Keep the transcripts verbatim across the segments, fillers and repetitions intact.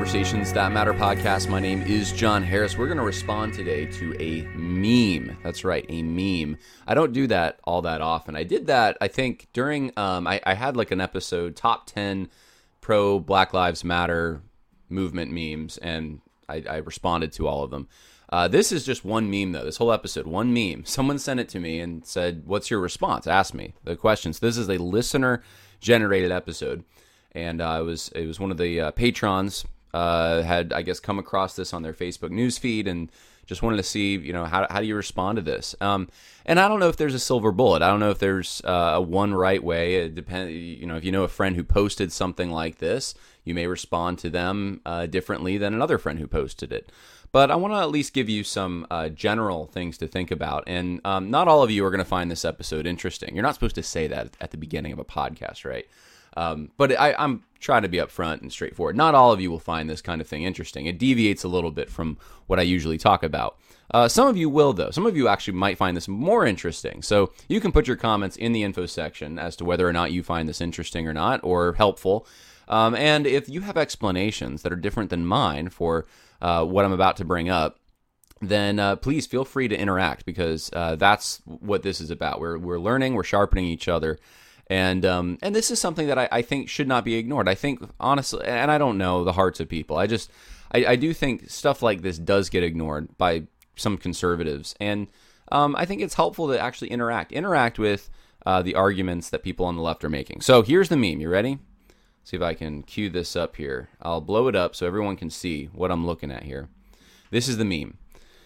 Conversations That Matter podcast. My name is John Harris. We're going to respond today to a meme. That's right, a meme. I don't do that all that often. I did that, I think, during, um, I, I had like an episode, top ten pro Black Lives Matter movement memes, and I, I responded to all of them. Uh, this is just one meme, though. This whole episode, one meme. Someone sent it to me and said, what's your response? Asked me the questions. This is a listener-generated episode. And uh, it was it was one of the uh, patrons uh, had, I guess, come across this on their Facebook newsfeed and just wanted to see, you know, how how do you respond to this? Um, and I don't know if there's a silver bullet. I don't know if there's uh, a one right way. It depends. You know, if you know a friend who posted something like this, you may respond to them uh, differently than another friend who posted it. But I want to at least give you some uh, general things to think about. And um, not all of you are going to find this episode interesting. You're not supposed to say that at the beginning of a podcast, right? Um, but I, I'm trying to be upfront and straightforward. Not all of you will find this kind of thing interesting. It deviates a little bit from what I usually talk about. Uh, some of you will, though. Some of you actually might find this more interesting. So you can put your comments in the info section as to whether or not you find this interesting or not, or helpful. Um, and if you have explanations that are different than mine for uh, what I'm about to bring up, then uh, please feel free to interact, because uh, that's what this is about. We're we're learning, we're sharpening each other. And um, and this is something that I, I think should not be ignored. I think, honestly, and I don't know the hearts of people. I just, I, I do think stuff like this does get ignored by some conservatives. And um, I think it's helpful to actually interact. Interact with uh, the arguments that people on the left are making. So here's the meme. You ready? See if I can cue this up here. I'll blow it up so everyone can see what I'm looking at here. This is the meme.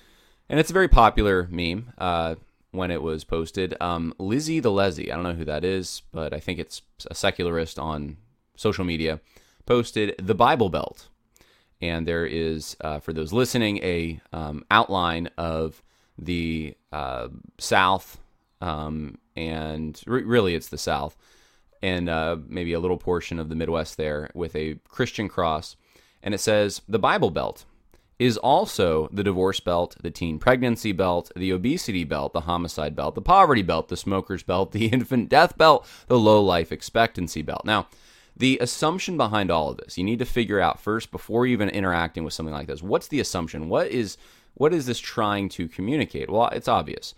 And it's a very popular meme. Uh when it was posted. Um, Lizzie the Leslie, I don't know who that is, but I think it's a secularist on social media, posted the Bible Belt. And there is, uh, for those listening, a um, outline of the uh, South, um, and re- really it's the South, and uh, maybe a little portion of the Midwest there with a Christian cross. And it says, the Bible Belt is also the divorce belt, the teen pregnancy belt, the obesity belt, the homicide belt, the poverty belt, the smoker's belt, the infant death belt, the low life expectancy belt. Now, the assumption behind all of this, you need to figure out first, before even interacting with something like this, what's the assumption? What is what is this trying to communicate? Well, it's obvious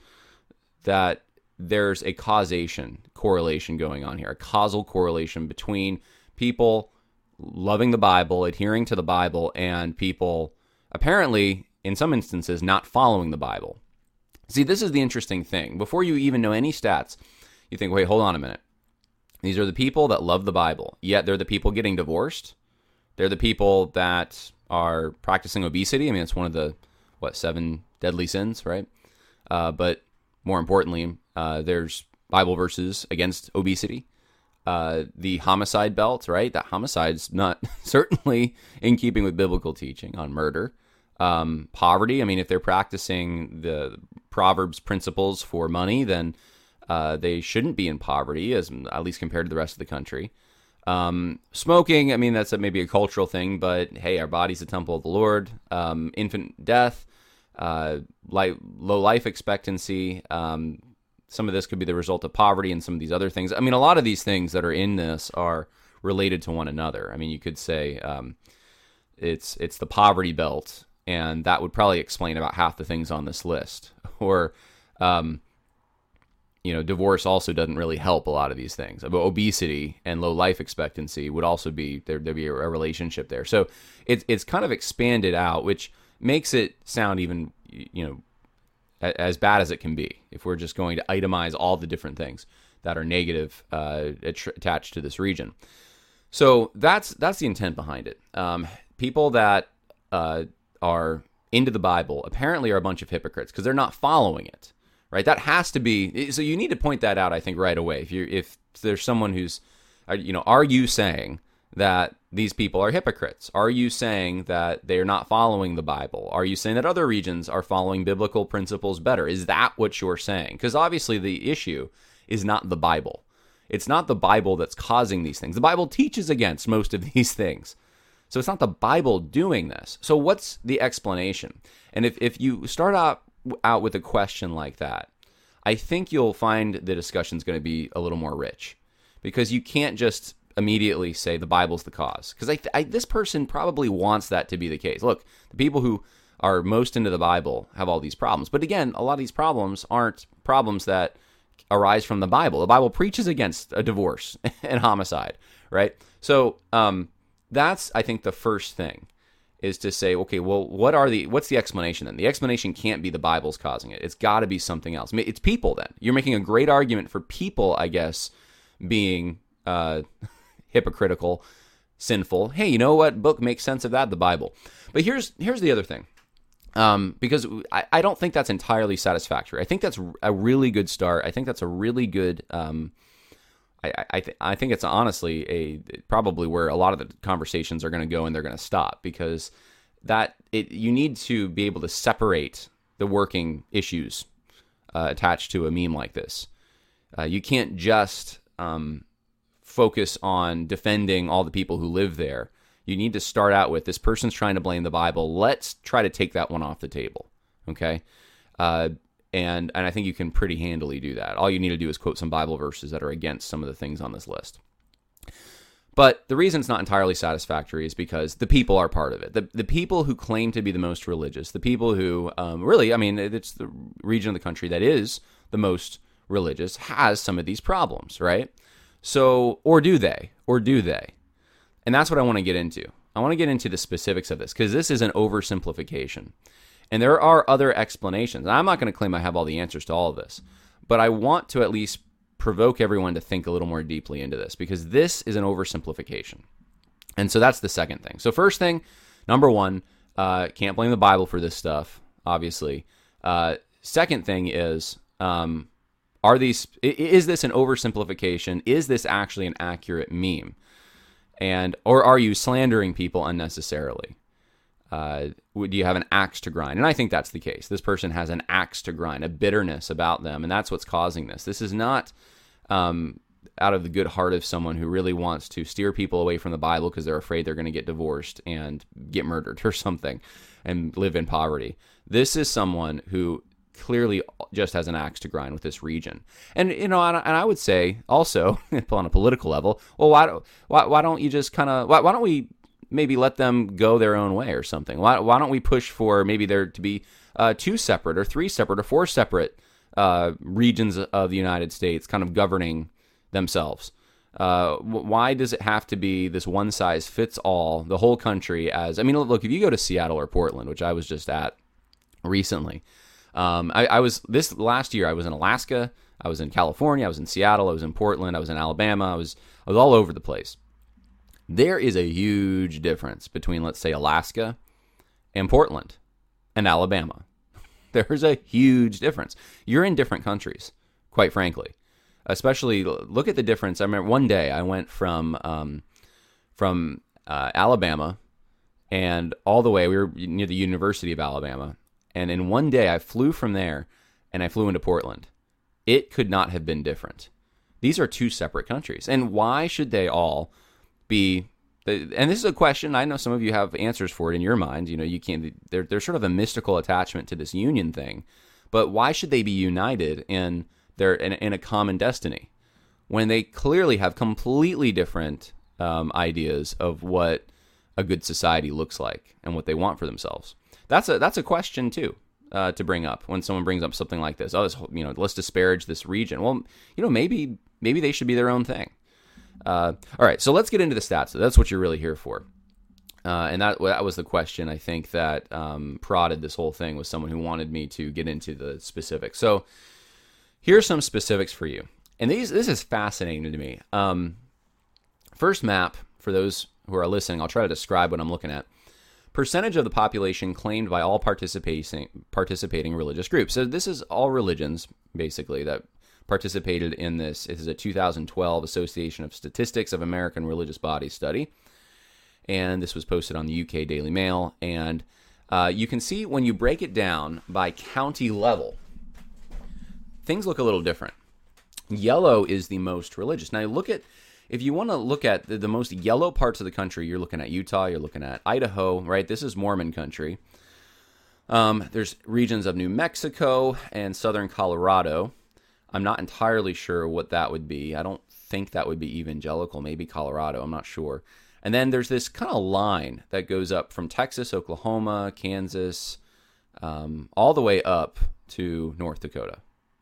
that there's a causation, correlation going on here, a causal correlation between people loving the Bible, adhering to the Bible, and people apparently, in some instances, not following the Bible. See, this is the interesting thing. Before you even know any stats, you think, wait, hold on a minute. These are the people that love the Bible, yet they're the people getting divorced. They're the people that are practicing obesity. I mean, it's one of the, what, seven deadly sins, right? Uh, but more importantly, uh, there's Bible verses against obesity. Uh, the homicide belt, right? That homicide's not certainly in keeping with biblical teaching on murder. Um, poverty, I mean, if they're practicing the Proverbs principles for money, then uh, they shouldn't be in poverty, as at least compared to the rest of the country. Um, smoking, I mean, that's a, maybe a cultural thing, but hey, our body's the temple of the Lord. Um, infant death, uh, life, low life expectancy. Um, some of this could be the result of poverty, and some of these other things. I mean, a lot of these things that are in this are related to one another. I mean, you could say um, it's it's the poverty belt, and that would probably explain about half the things on this list. Or, um, you know, divorce also doesn't really help a lot of these things. Obesity and low life expectancy would also be, there, there'd be a, a relationship there. So it's it's kind of expanded out, which makes it sound even, you know, a, as bad as it can be, if we're just going to itemize all the different things that are negative uh, att- attached to this region. So that's that's the intent behind it. Um, people that uh, are into the Bible apparently are a bunch of hypocrites because they're not following it, right? That has to be, so you need to point that out, I think, right away. If you if there's someone who's, you know, are you saying that these people are hypocrites? Are you saying that they're not following the Bible? Are you saying that other regions are following biblical principles better? Is that what you're saying? Because obviously the issue is not the Bible. It's not the Bible that's causing these things. The Bible teaches against most of these things. So it's not the Bible doing this. So what's the explanation? And if, if you start out, out with a question like that, I think you'll find the discussion's going to be a little more rich, because you can't just immediately say the Bible's the cause, because I, I, this person probably wants that to be the case. Look, the people who are most into the Bible have all these problems. But again, a lot of these problems aren't problems that arise from the Bible. The Bible preaches against a divorce and homicide, right? So um, that's, I think, the first thing is to say, okay, well, what are the what's the explanation then? The explanation can't be the Bible's causing it. It's got to be something else. It's people then. You're making a great argument for people, I guess, being uh, hypocritical, sinful. Hey, you know what book makes sense of that? The Bible. But here's here's the other thing. Um, because I, I don't think that's entirely satisfactory. I think that's a really good start. I think that's a really good. Um, I I, th- I think it's honestly a probably where a lot of the conversations are going to go, and they're going to stop, because that it you need to be able to separate the working issues uh, attached to a meme like this. Uh, you can't just um, focus on defending all the people who live there. You need to start out with, this person's trying to blame the Bible. Let's try to take that one off the table, okay? Uh, and and I think you can pretty handily do that. All you need to do is quote some Bible verses that are against some of the things on this list. But the reason it's not entirely satisfactory is because the people are part of it. The the people who claim to be the most religious, the people who um, really, I mean, it's the region of the country that is the most religious, has some of these problems, right? So, or do they? Or do they? And that's what I want to get into. I want to get into the specifics of this, because this is an oversimplification. And there are other explanations. I'm not going to claim I have all the answers to all of this, but I want to at least provoke everyone to think a little more deeply into this, because this is an oversimplification. And so that's the second thing. So first thing, number one, uh, can't blame the Bible for this stuff, obviously. Uh, second thing is, um, are these? Is this an oversimplification? Is this actually an accurate meme? And or are you slandering people unnecessarily? Uh, do you have an axe to grind? And I think that's the case. This person has an axe to grind, a bitterness about them, and that's what's causing this. This is not um, out of the good heart of someone who really wants to steer people away from the Bible because they're afraid they're going to get divorced and get murdered or something and live in poverty. This is someone who clearly just has an axe to grind with this region. And, you know, and I would say also, on a political level, well, why don't, why, why don't you just kind of, why, why don't we maybe let them go their own way or something? Why, why don't we push for maybe there to be uh, two separate or three separate or four separate uh, regions of the United States kind of governing themselves? Uh, why does it have to be this one size fits all, the whole country? As I mean, look, if you go to Seattle or Portland, which I was just at recently, Um, I, I was this last year. I was in Alaska. I was in California. I was in Seattle. I was in Portland. I was in Alabama. I was I was all over the place. There is a huge difference between, let's say, Alaska and Portland and Alabama. There's a huge difference. You're in different countries, quite frankly. Especially look at the difference. I remember one day I went from um, from uh, Alabama and all the way. We were near the University of Alabama. And in one day, I flew from there, and I flew into Portland. It could not have been different. These are two separate countries. And why should they all be... And this is a question, I know some of you have answers for it in your mind. You know, you can't... There's there's sort of a mystical attachment to this union thing. But why should they be united in their in, in a common destiny when they clearly have completely different um, ideas of what a good society looks like and what they want for themselves? That's a that's a question too uh, to bring up when someone brings up something like this. Oh, this, you know, let's disparage this region. Well, you know, maybe maybe they should be their own thing. Uh, all right, so let's get into the stats. That's what you're really here for, uh, and that that was the question I think that um, prodded this whole thing, was someone who wanted me to get into the specifics. So here's some specifics for you, and these this is fascinating to me. Um, first map for those who are listening. I'll try to describe what I'm looking at. Percentage of the population claimed by all participating participating religious groups. So this is all religions, basically, that participated in this. It is a two thousand twelve Association of Statistics of American Religious Bodies study. And this was posted on the U K Daily Mail. And uh, you can see when you break it down by county level, things look a little different. Yellow is the most religious. Now, look at... If you want to look at the, the most yellow parts of the country, you're looking at Utah, you're looking at Idaho, right? This is Mormon country. Um, there's regions of New Mexico and southern Colorado. I'm not entirely sure what that would be. I don't think that would be evangelical, maybe Colorado, I'm not sure. And then there's this kind of line that goes up from Texas, Oklahoma, Kansas, um, all the way up to North Dakota.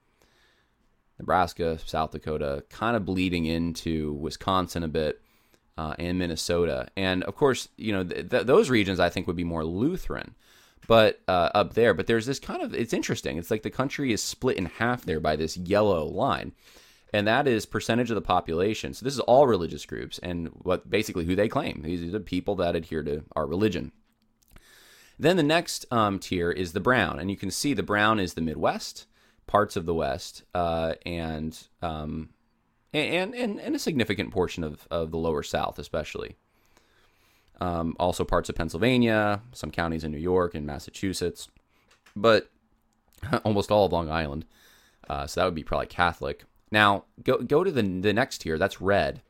Nebraska, South Dakota, kind of bleeding into Wisconsin a bit, uh, and Minnesota. And of course, you know, th- th- those regions I think would be more Lutheran, but uh, up there. But there's this kind of, it's interesting. It's like the country is split in half there by this yellow line. And that is percentage of the population. So this is all religious groups and what basically who they claim. These are people that adhere to our religion. Then the next um, tier is the brown. And you can see the brown is the Midwest, parts of the West, uh, and, um, and and and a significant portion of, of the lower South, especially. Um, also parts of Pennsylvania, some counties in New York and Massachusetts, but almost all of Long Island. Uh, so that would be probably Catholic. Now, go go to the the next tier. That's red.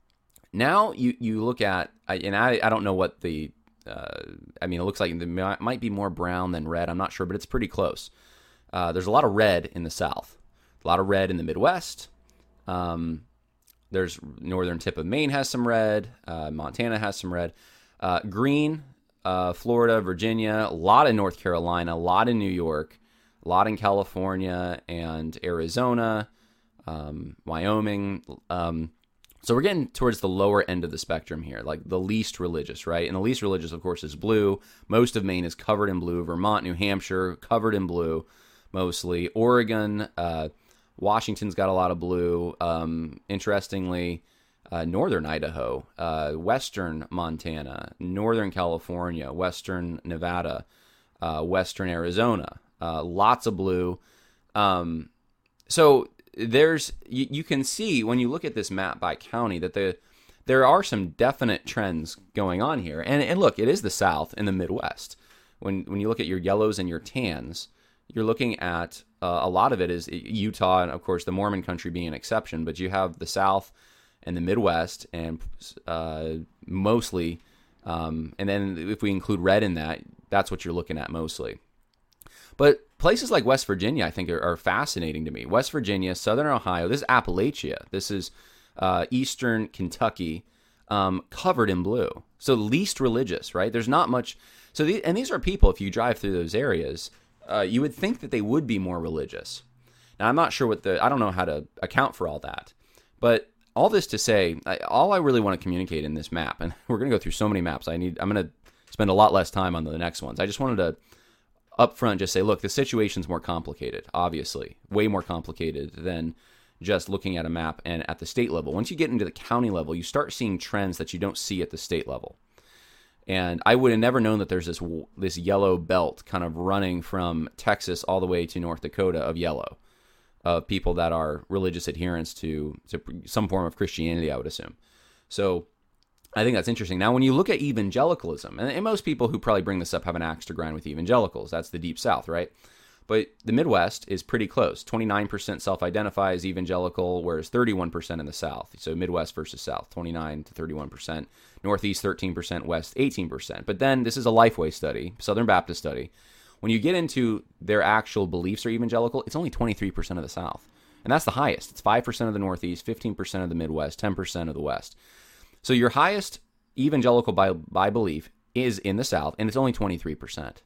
Now you, you look at, and I, I don't know what the, uh, I mean, it looks like it might be more brown than red. I'm not sure, but it's pretty close. Uh, there's a lot of red in the South, a lot of red in the Midwest. Um, there's northern tip of Maine has some red. Uh, Montana has some red. Uh, green, uh, Florida, Virginia, a lot in North Carolina, a lot in New York, a lot in California and Arizona, um, Wyoming. Um, so we're getting towards the lower end of the spectrum here, like the least religious, right? And the least religious, of course, is blue. Most of Maine is covered in blue. Vermont, New Hampshire, covered in blue. Mostly Oregon, uh, Washington's got a lot of blue. Um, interestingly, uh, northern Idaho, uh, western Montana, northern California, western Nevada, uh, western Arizona, uh, lots of blue. Um, so there's you, you can see when you look at this map by county that the there are some definite trends going on here. And and look, it is the South and the Midwest. When when you look at your yellows and your tans, you're looking at uh, a lot of it is Utah, and of course the Mormon country being an exception, but you have the South and the Midwest, and uh, mostly, um, and then if we include red in that, that's what you're looking at mostly. But places like West Virginia, I think, are, are fascinating to me. West Virginia, Southern Ohio, this is Appalachia, this is uh, Eastern Kentucky, um, covered in blue. So least religious, right? There's not much. So the, and these are people, if you drive through those areas, Uh, you would think that they would be more religious. Now, I'm not sure what the, I don't know how to account for all that. But all this to say, I, all I really want to communicate in this map, and we're going to go through so many maps, I need, I'm going to spend a lot less time on the next ones. I just wanted to up front just say, look, the situation's more complicated, obviously, way more complicated than just looking at a map and at the state level. Once you get into the county level, you start seeing trends that you don't see at the state level. And I would have never known that there's this this yellow belt kind of running from Texas all the way to North Dakota of yellow, of people that are religious adherents to, to some form of Christianity, I would assume. So I think that's interesting. Now, when you look at evangelicalism, and, and most people who probably bring this up have an axe to grind with evangelicals. That's the Deep South, right? But the Midwest is pretty close. twenty-nine percent self-identify as evangelical, whereas thirty-one percent in the South. So Midwest versus South, twenty-nine to thirty-one percent. Northeast, thirteen percent. West, eighteen percent. But then this is a Lifeway study, Southern Baptist study. When you get into their actual beliefs are evangelical, it's only twenty-three percent of the South. And that's the highest. It's five percent of the Northeast, fifteen percent of the Midwest, ten percent of the West. So your highest evangelical by, by belief is in the South, and it's only twenty-three percent.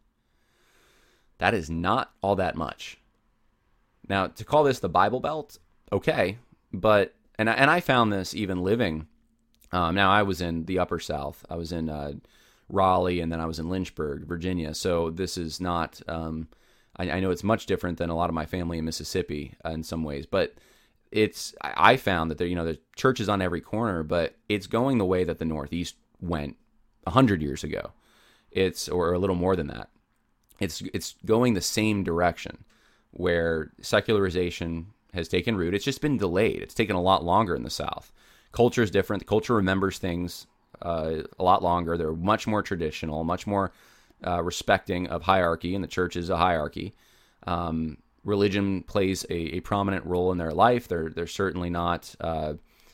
That is not all that much. Now, to call this the Bible Belt, okay, but, and I, and I found this even living, um, now I was in the Upper South, I was in uh, Raleigh, and then I was in Lynchburg, Virginia, so this is not, um, I, I know it's much different than a lot of my family in Mississippi uh, in some ways, but it's, I, I found that there, you know, there's churches on every corner, but it's going the way that the Northeast went one hundred years ago. It's, or a little more than that. It's it's going the same direction where secularization has taken root. It's just been delayed. It's taken a lot longer in the South. Culture is different. The culture remembers things uh, a lot longer. They're much more traditional, much more uh, respecting of hierarchy, and the church is a hierarchy. Um, religion plays a, a prominent role in their life. They're they're certainly not uh,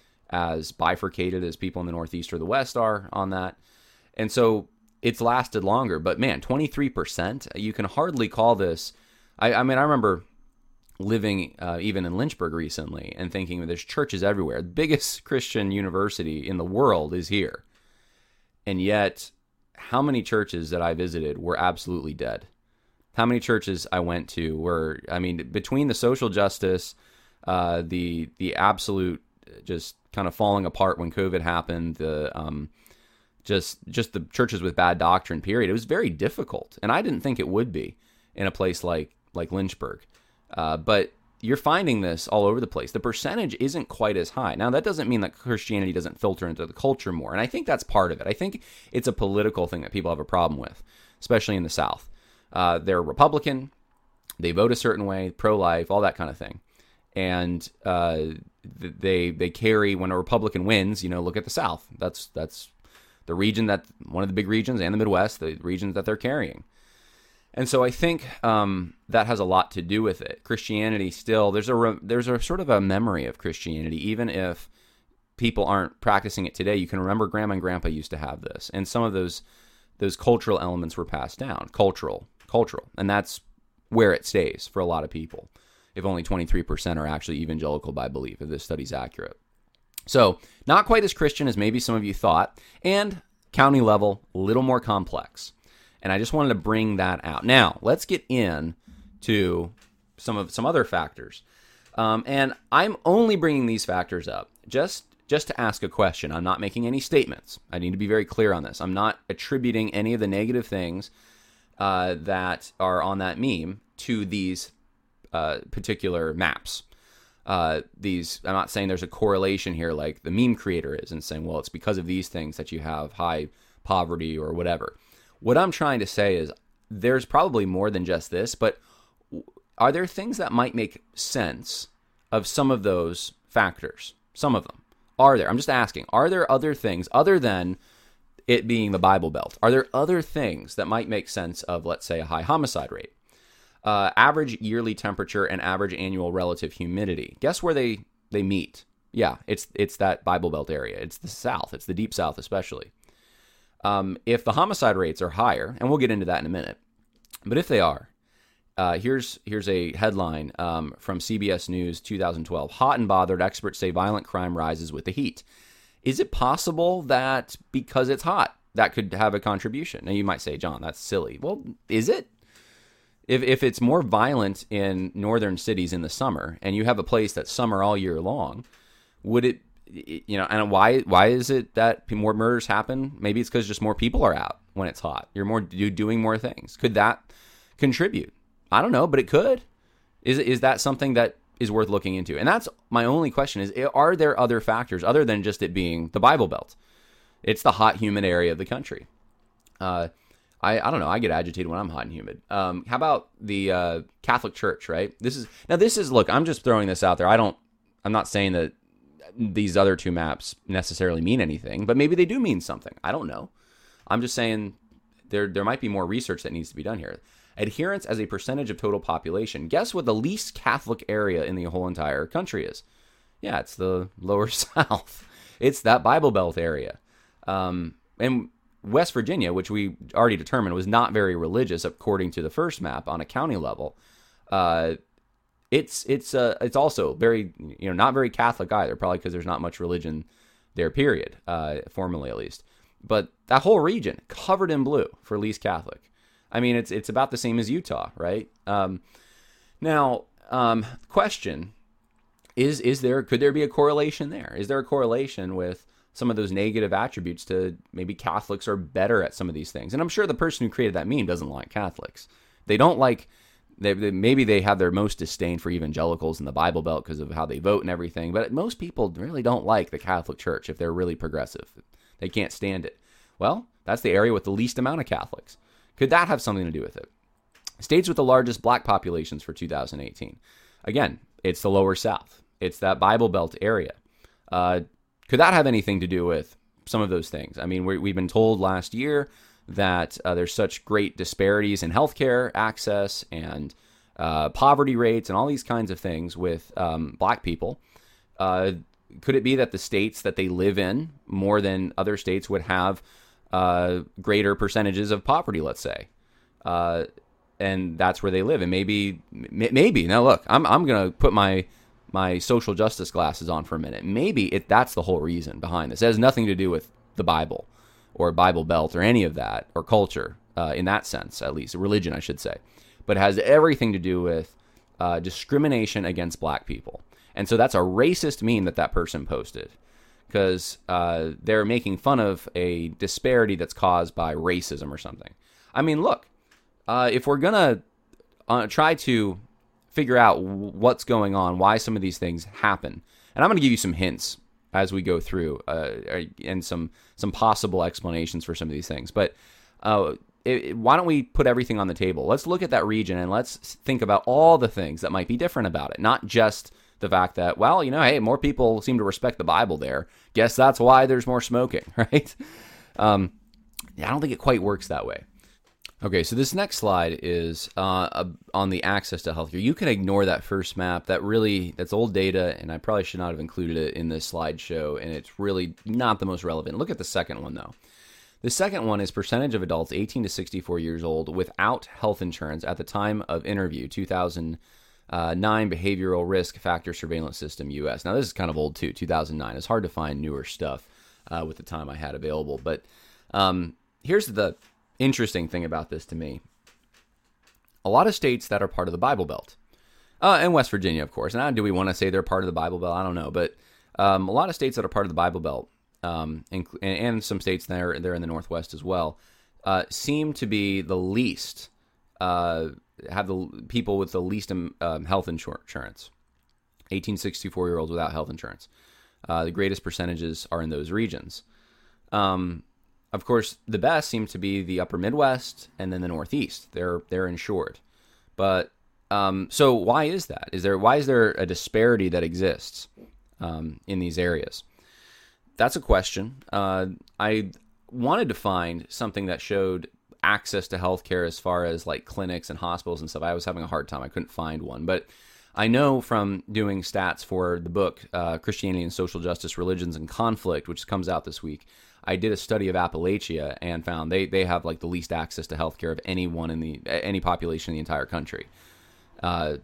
as bifurcated as people in the Northeast or the West are on that. And so it's lasted longer, but man, twenty-three percent, you can hardly call this. I, I mean, I remember living uh, even in Lynchburg recently and thinking that there's churches everywhere. The biggest Christian university in the world is here. And yet, how many churches that I visited were absolutely dead? How many churches I went to were, I mean, between the social justice, uh, the the absolute just kind of falling apart when COVID happened, the um, just just the churches with bad doctrine, period. It was very difficult, and I didn't think it would be in a place like like Lynchburg. Uh, but you're finding this all over the place. The percentage isn't quite as high. Now, that doesn't mean that Christianity doesn't filter into the culture more, and I think that's part of it. I think it's a political thing that people have a problem with, especially in the South. Uh, they're Republican, they vote a certain way, pro-life, all that kind of thing. And uh, they they carry, when a Republican wins, you know, look at the South. That's that's the region that, one of the big regions, and the Midwest, the regions that they're carrying. And so I think um, that has a lot to do with it. Christianity still, there's a there's a sort of a memory of Christianity, even if people aren't practicing it today. You can remember Grandma and Grandpa used to have this, and some of those those cultural elements were passed down, cultural, cultural, and that's where it stays for a lot of people. If only twenty-three percent are actually evangelical by belief, if this study's accurate. So not quite as Christian as maybe some of you thought, and county level, a little more complex. And I just wanted to bring that out. Now, let's get in to some of some other factors. Um, and I'm only bringing these factors up just, just to ask a question. I'm not making any statements. I need to be very clear on this. I'm not attributing any of the negative things uh, that are on that meme to these uh, particular maps. Uh, these, I'm not saying there's a correlation here like the meme creator is and saying, well, it's because of these things that you have high poverty or whatever. What I'm trying to say is there's probably more than just this, but are there things that might make sense of some of those factors? Some of them. Are there? I'm just asking, are there other things other than it being the Bible Belt? Are there other things that might make sense of, let's say, a high homicide rate? Uh, average yearly temperature and average annual relative humidity. Guess where they, they meet? Yeah, it's it's that Bible Belt area. It's the South. It's the Deep South especially. Um, if the homicide rates are higher, and we'll get into that in a minute, but if they are, uh, here's here's a headline um, from C B S News twenty twelve. Hot and bothered, experts say violent crime rises with the heat. Is it possible that because it's hot, that could have a contribution? Now you might say, John, that's silly. Well, is it? If if it's more violent in northern cities in the summer, and you have a place that's summer all year long, would it? You know, and why why is it that more murders happen? Maybe it's because just more people are out when it's hot. You're more you're doing more things. Could that contribute? I don't know, but it could. Is is that something that is worth looking into? And that's my only question: is are there other factors other than just it being the Bible Belt? It's the hot, humid area of the country. Uh, I I don't know. I get agitated when I'm hot and humid. Um, how about the uh, Catholic Church? Right. This is now. This is look. I'm just throwing this out there. I don't. I'm not saying that these other two maps necessarily mean anything, but maybe they do mean something. I don't know. I'm just saying there there might be more research that needs to be done here. Adherence as a percentage of total population. Guess what the least Catholic area in the whole entire country is? Yeah, it's the lower South. It's that Bible Belt area. Um, and West Virginia, which we already determined was not very religious according to the first map on a county level, uh, It's it's uh it's also very, you know, not very Catholic either, probably because there's not much religion there, period, uh, formally at least. But that whole region covered in blue for least Catholic. I mean, it's it's about the same as Utah, right? Um, now, um, question is is there could there be a correlation there? Is there a correlation with some of those negative attributes to maybe Catholics are better at some of these things? And I'm sure the person who created that meme doesn't like Catholics. They don't like. They, they, maybe they have their most disdain for evangelicals in the Bible Belt because of how they vote and everything, but most people really don't like the Catholic Church if they're really progressive. They can't stand it. Well, that's the area with the least amount of Catholics. Could that have something to do with it? States with the largest black populations for two thousand eighteen. Again, it's the lower South. It's that Bible Belt area. Uh, could that have anything to do with some of those things? I mean, we, we've been told last year that uh, there's such great disparities in healthcare access and uh, poverty rates and all these kinds of things with um, black people. Uh, could it be that the states that they live in more than other states would have uh, greater percentages of poverty, let's say? Uh, and that's where they live. And maybe, maybe now look, I'm I'm gonna put my my social justice glasses on for a minute. Maybe it that's the whole reason behind this. It has nothing to do with the Bible or Bible Belt or any of that, or culture uh, in that sense, at least religion, I should say, but it has everything to do with uh, discrimination against black people. And so that's a racist meme that that person posted, because uh, they're making fun of a disparity that's caused by racism or something. I mean, look, uh, if we're going to uh, try to figure out w- what's going on, why some of these things happen, and I'm going to give you some hints as we go through uh, and some some possible explanations for some of these things. But uh, it, it, why don't we put everything on the table? Let's look at that region and let's think about all the things that might be different about it, not just the fact that, well, you know, hey, more people seem to respect the Bible there. Guess that's why there's more smoking, right? Um, I don't think it quite works that way. Okay, so this next slide is uh, on the access to healthcare. You can ignore that first map. That really, that's old data, and I probably should not have included it in this slideshow, and it's really not the most relevant. Look at the second one, though. The second one is percentage of adults eighteen to sixty-four years old without health insurance at the time of interview, two thousand nine Behavioral Risk Factor Surveillance System U S. Now, this is kind of old, too, two thousand nine. It's hard to find newer stuff uh, with the time I had available. But um, here's the interesting thing about this to me. A lot of states that are part of the Bible Belt, uh, and West Virginia, of course. Now, do we want to say they're part of the Bible Belt? I don't know. But um, a lot of states that are part of the Bible Belt, um, and, and some states there, they're in the Northwest as well, uh, seem to be the least, uh, have the people with the least um, health insurance. eighteen to sixty-four-year-olds without health insurance. Uh, the greatest percentages are in those regions. Um Of course, the best seem to be the upper Midwest and then the Northeast. They're they're insured, but um, so why is that? Is there why is there a disparity that exists um, in these areas? That's a question. Uh, I wanted to find something that showed access to healthcare as far as like clinics and hospitals and stuff. I was having a hard time. I couldn't find one, but I know from doing stats for the book uh, Christianity and Social Justice: Religions in Conflict, which comes out this week. I did a study of Appalachia and found they, they have like the least access to healthcare of anyone in the any population in the entire country. Uh,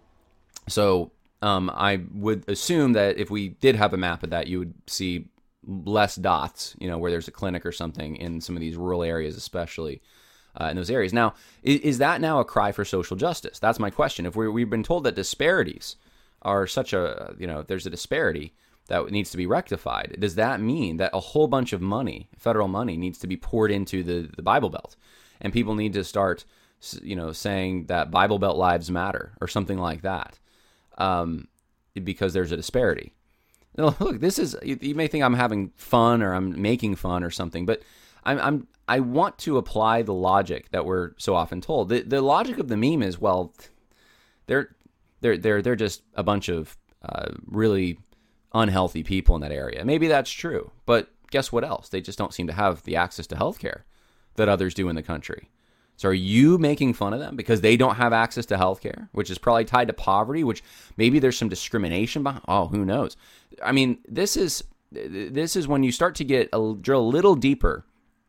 so um, I would assume that if we did have a map of that, you would see less dots, you know, where there's a clinic or something in some of these rural areas, especially uh, in those areas. Now, is, is that now a cry for social justice? That's my question. If we're, we've been told that disparities are such a, you know, there's a disparity that needs to be rectified, does that mean that a whole bunch of money, federal money, needs to be poured into the, the Bible Belt, and people need to start, you know, saying that Bible Belt lives matter or something like that, um, because there's a disparity? Now, look, this is, you, you may think I'm having fun or I'm making fun or something, but I'm, I'm I want to apply the logic that we're so often told. The the logic of the meme is, well, they're they're they're they're just a bunch of uh, really unhealthy people in that area. Maybe that's true, but guess what else? They just don't seem to have the access to healthcare that others do in the country. So are you making fun of them because they don't have access to healthcare, which is probably tied to poverty, which maybe there's some discrimination behind? Oh, who knows? I mean, this is this is when you start to get a drill a little deeper,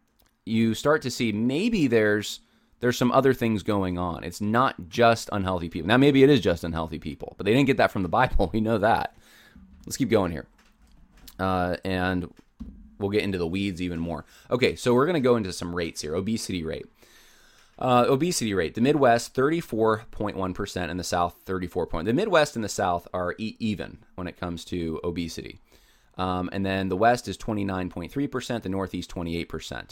you start to see maybe there's there's some other things going on. It's not just unhealthy people. Now, maybe it is just unhealthy people, but they didn't get that from the Bible. We know that. Let's keep going here. Uh, and we'll get into the weeds even more. Okay, so we're going to go into some rates here. Obesity rate. Uh, obesity rate. The Midwest, thirty-four point one percent, and the South, thirty-four point one percent. The Midwest and the South are e- even when it comes to obesity. Um, and then the West is twenty-nine point three percent, the Northeast, twenty-eight percent.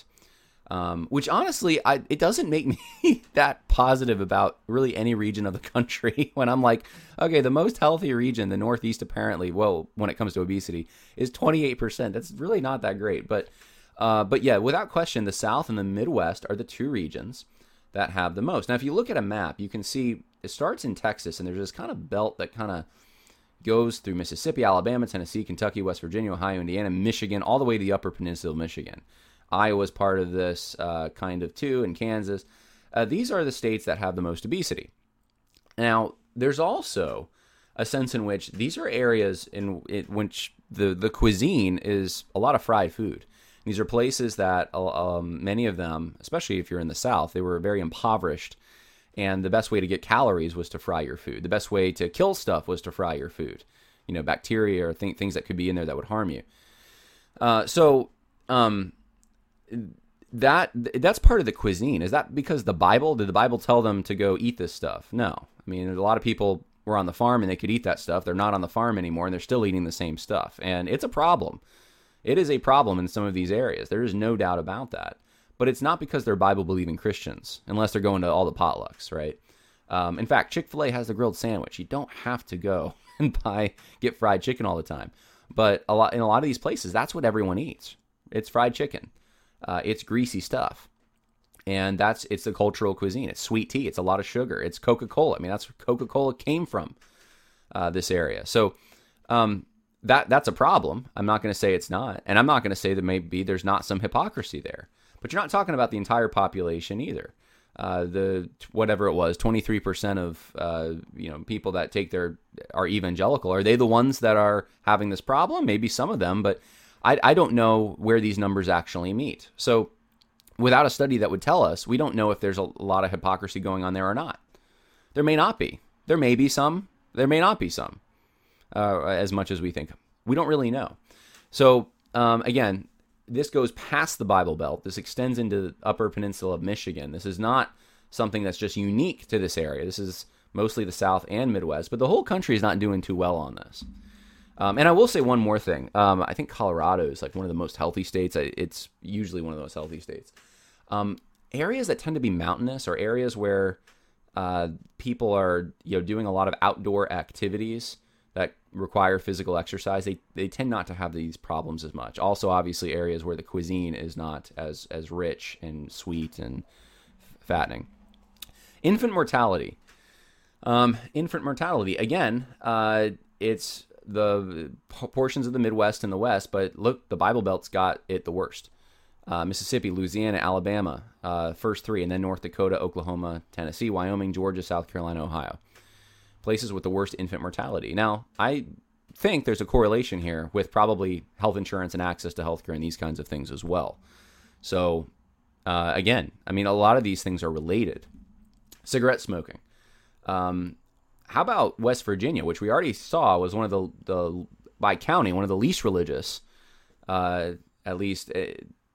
Um, which honestly, I, it doesn't make me that positive about really any region of the country when I'm like, okay, the most healthy region, the Northeast, apparently, well, when it comes to obesity, is twenty-eight percent. That's really not that great. But, uh, but yeah, without question, the South and the Midwest are the two regions that have the most. Now, if you look at a map, you can see it starts in Texas, and there's this kind of belt that kind of goes through Mississippi, Alabama, Tennessee, Kentucky, West Virginia, Ohio, Indiana, Michigan, all the way to the Upper Peninsula of Michigan. Iowa's part of this uh, kind of too, and Kansas. Uh, these are the states that have the most obesity. Now, there's also a sense in which these are areas in, in which the, the cuisine is a lot of fried food. These are places that um, many of them, especially if you're in the South, they were very impoverished. And the best way to get calories was to fry your food. The best way to kill stuff was to fry your food. You know, bacteria or th- things that could be in there that would harm you. Uh, so um, that that's part of the cuisine. Is that because the Bible? Did the Bible tell them to go eat this stuff? No. I mean, a lot of people were on the farm and they could eat that stuff. They're not on the farm anymore and they're still eating the same stuff. And it's a problem. It is a problem in some of these areas. There is no doubt about that. But it's not because they're Bible-believing Christians, unless they're going to all the potlucks, right? Um, in fact, Chick-fil-A has the grilled sandwich. You don't have to go and buy get fried chicken all the time. But a lot in a lot of these places, that's what everyone eats. It's fried chicken. Uh, it's greasy stuff. And that's it's the cultural cuisine. It's sweet tea. It's a lot of sugar. It's Coca-Cola. I mean, that's where Coca-Cola came from, uh, this area. So um, that that's a problem. I'm not going to say it's not. And I'm not going to say that maybe there's not some hypocrisy there. But you're not talking about the entire population either. Uh, the whatever it was, twenty-three percent of uh, you know people that take their are evangelical. Are they the ones that are having this problem? Maybe some of them, but I, I don't know where these numbers actually meet. So without a study that would tell us, we don't know if there's a lot of hypocrisy going on there or not. There may not be. There may be some. There may not be some. Uh, as much as we think, we don't really know. So um, again. This goes past the Bible Belt. This extends into the Upper Peninsula of Michigan. This is not something that's just unique to this area. This is mostly the South and Midwest, but the whole country is not doing too well on this. Um, and I will say one more thing. Um, I think Colorado is like one of the most healthy states. It's usually one of the most healthy states. Um, areas that tend to be mountainous or areas where uh, people are you know doing a lot of outdoor activities that require physical exercise, they they tend not to have these problems as much. Also, obviously, areas where the cuisine is not as as rich and sweet and fattening. Infant mortality. Um, infant mortality, again, uh, it's the portions of the Midwest and the West, but look, the Bible Belt's got it the worst. Uh, Mississippi, Louisiana, Alabama, uh, first three, and then North Dakota, Oklahoma, Tennessee, Wyoming, Georgia, South Carolina, Ohio. Places with the worst infant mortality. Now, I think there's a correlation here with probably health insurance and access to healthcare and these kinds of things as well. So, uh, again, I mean, a lot of these things are related. Cigarette smoking. Um, how about West Virginia, which we already saw was one of the, the by county, one of the least religious, uh, at least uh,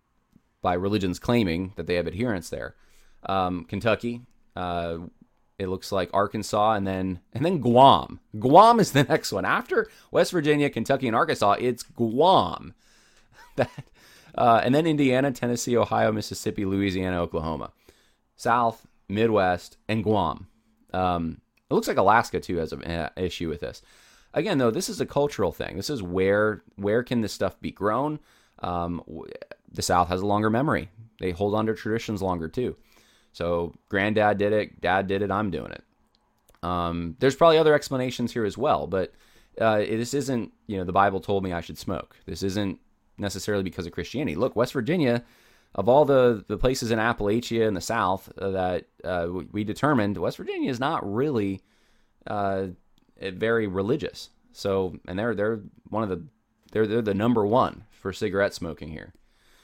by religions claiming that they have adherents there. Um, Kentucky, uh, it looks like Arkansas, and then and then Guam. Guam is the next one. After West Virginia, Kentucky, and Arkansas, it's Guam. that, uh, and then Indiana, Tennessee, Ohio, Mississippi, Louisiana, Oklahoma. South, Midwest, and Guam. Um, it looks like Alaska, too, has an uh, issue with this. Again, though, this is a cultural thing. This is where where can this stuff be grown? Um, the South has a longer memory. They hold on to traditions longer, too. So granddad did it, dad did it, I'm doing it. Um, there's probably other explanations here as well, but uh, this isn't, you know, the Bible told me I should smoke. This isn't necessarily because of Christianity. Look, West Virginia, of all the, the places in Appalachia in the South uh, that uh, we determined, West Virginia is not really uh, very religious. So, and they're they're one of the they're they're the number one for cigarette smoking here.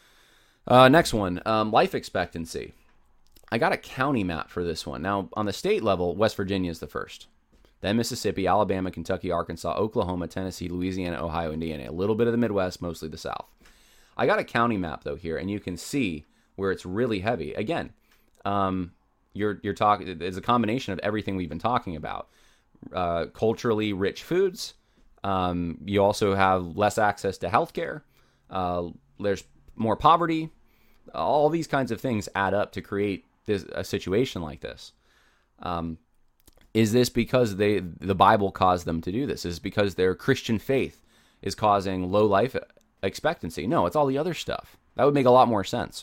Uh, next one, um, life expectancy. I got a county map for this one. Now, on the state level, West Virginia is the first. Then Mississippi, Alabama, Kentucky, Arkansas, Oklahoma, Tennessee, Louisiana, Ohio, Indiana. A little bit of the Midwest, mostly the South. I got a county map, though, here, and you can see where it's really heavy. Again, um, you're you're talking. It's a combination of everything we've been talking about. Uh, culturally rich foods. Um, you also have less access to healthcare. Uh, there's more poverty. All these kinds of things add up to create this, a situation like this. Um, is this because they the Bible caused them to do this? Is it because their Christian faith is causing low life expectancy? No, it's all the other stuff. That would make a lot more sense.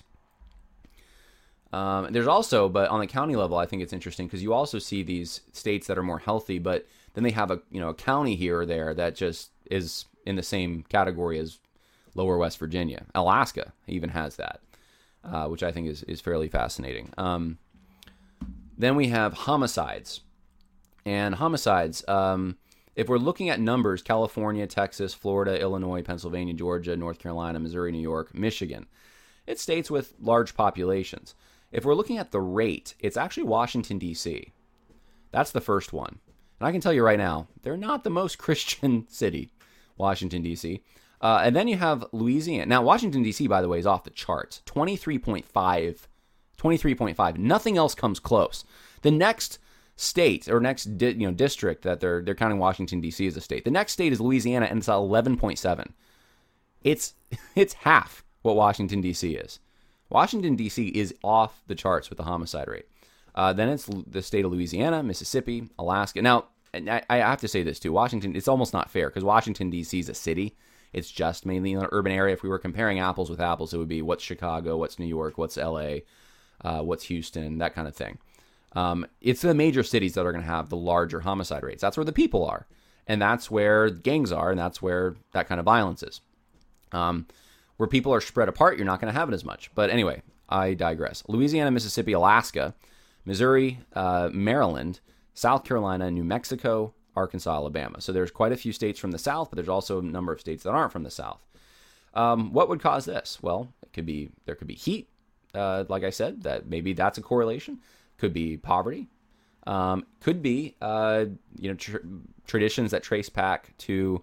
Um, there's also, but on the county level, I think it's interesting because you also see these states that are more healthy, but then they have a you know a county here or there that just is in the same category as lower West Virginia. Alaska even has that. Uh, which I think is, is fairly fascinating. Um, then we have homicides. And homicides, um, if we're looking at numbers, California, Texas, Florida, Illinois, Pennsylvania, Georgia, North Carolina, Missouri, New York, Michigan, it's states with large populations. If we're looking at the rate, it's actually Washington, D C. That's the first one. And I can tell you right now, they're not the most Christian city, Washington, D C. Uh, and then you have Louisiana. Now, Washington, D C, by the way, is off the charts. twenty-three point five. twenty-three point five. Nothing else comes close. The next state or next di- you know district that they're they're counting Washington, D C as a state. The next state is Louisiana, and it's eleven point seven. It's it's half what Washington, D C is. Washington, D C is off the charts with the homicide rate. Uh, then it's the state of Louisiana, Mississippi, Alaska. Now, and I, I have to say this too. Washington, it's almost not fair because Washington, D C is a city. It's just mainly in an urban area. If we were comparing apples with apples, it would be what's Chicago, what's New York, what's L A, uh, what's Houston, that kind of thing. Um, it's the major cities that are going to have the larger homicide rates. That's where the people are. And that's where gangs are, and that's where that kind of violence is. Um, where people are spread apart, you're not going to have it as much. But anyway, I digress. Louisiana, Mississippi, Alaska, Missouri, uh, Maryland, South Carolina, New Mexico, Arkansas, Alabama. So there's quite a few states from the South, but there's also a number of states that aren't from the South. Um, what would cause this? Well, it could be there could be heat, uh, like I said, that maybe that's a correlation. Could be poverty. Um, could be uh, you know tr- traditions that trace back to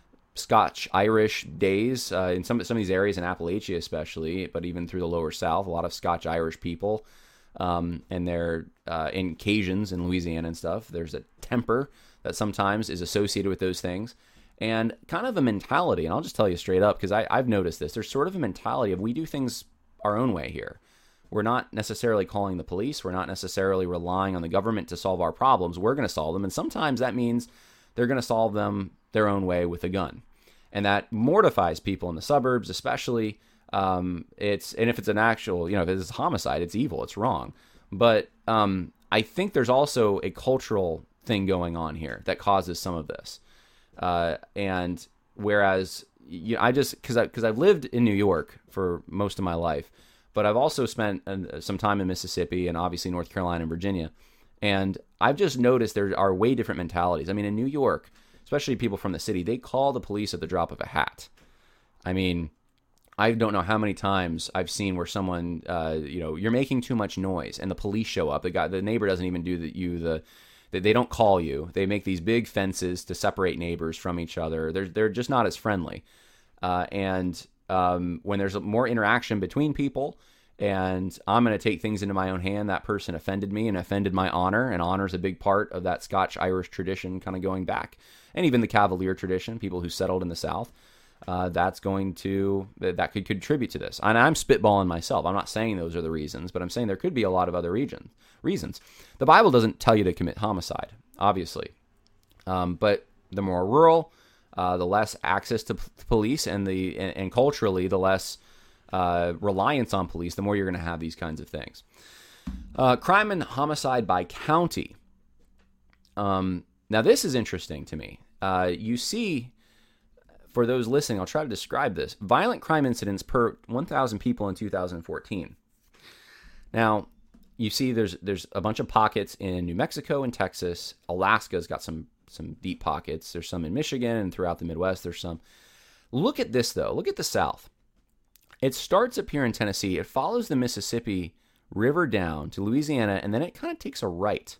Scotch Irish days uh, in some some of these areas in Appalachia, especially, but even through the lower South, a lot of Scotch Irish people. Um, and they're uh, in Cajuns in Louisiana and stuff. There's a temper that sometimes is associated with those things, and kind of a mentality. And I'll just tell you straight up, because I've noticed this. There's sort of a mentality of we do things our own way here. We're not necessarily calling the police. We're not necessarily relying on the government to solve our problems. We're going to solve them, and sometimes that means they're going to solve them their own way with a gun, and that mortifies people in the suburbs, especially. Um, it's, and if it's an actual, you know, if it's homicide, it's evil, it's wrong. But, um, I think there's also a cultural thing going on here that causes some of this. Uh, and whereas, you know, I just, cause I, cause I've lived in New York for most of my life, but I've also spent uh, some time in Mississippi and obviously North Carolina and Virginia. And I've just noticed there are way different mentalities. I mean, in New York, especially people from the city, they call the police at the drop of a hat. I mean, I don't know how many times I've seen where someone, uh, you know, you're making too much noise, and the police show up. The guy, the neighbor doesn't even do the, you the, they, they don't call you. They make these big fences to separate neighbors from each other. They're they're just not as friendly. Uh, and um, when there's more interaction between people, and I'm going to take things into my own hand, that person offended me and offended my honor, and honor is a big part of that Scotch-Irish tradition, kind of going back, and even the Cavalier tradition, people who settled in the South. Uh, that's going to, that, that could contribute to this. And I'm spitballing myself. I'm not saying those are the reasons, but I'm saying there could be a lot of other region, reasons. The Bible doesn't tell you to commit homicide, obviously. Um, but the more rural, uh, the less access to p- police, and the and, and culturally, the less uh, reliance on police, the more you're going to have these kinds of things. Uh, crime and homicide by county. Um, now, this is interesting to me. Uh, you see... For those listening, I'll try to describe this. Violent crime incidents per one thousand people in two thousand fourteen. Now, you see there's there's a bunch of pockets in New Mexico and Texas. Alaska's got some some deep pockets. There's some in Michigan, and throughout the Midwest there's some. Look at this, though. Look at the South. It starts up here in Tennessee. It follows the Mississippi River down to Louisiana, and then it kind of takes a right.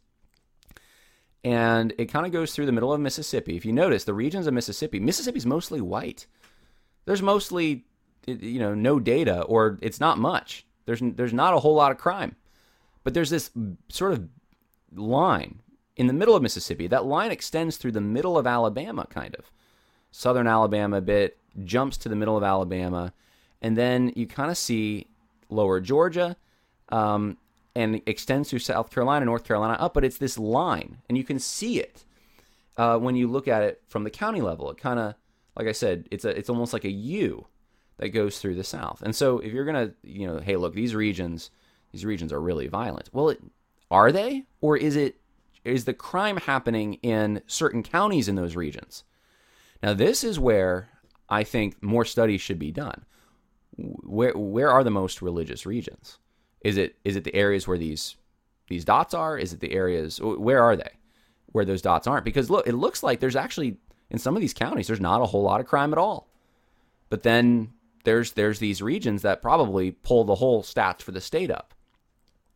And it kind of goes through the middle of Mississippi. If you notice, the regions of Mississippi, Mississippi's mostly white. There's mostly, you know, no data, or it's not much. There's there's not a whole lot of crime. But there's this sort of line in the middle of Mississippi. That line extends through the middle of Alabama, kind of. Southern Alabama a bit, jumps to the middle of Alabama. And then you kind of see lower Georgia, um, and extends through South Carolina, North Carolina up, but it's this line, and you can see it uh, when you look at it from the county level. It kind of, like I said, it's a it's almost like a U that goes through the South. And so if you're gonna, you know, hey, look, these regions, these regions are really violent. Well, it, are they, or is it is the crime happening in certain counties in those regions? Now, this is where I think more studies should be done. Where where are the most religious regions? Is it is it the areas where these these dots are? Is it the areas, where are they, where those dots aren't? Because look, it looks like there's actually, in some of these counties, there's not a whole lot of crime at all. But then there's there's these regions that probably pull the whole stats for the state up.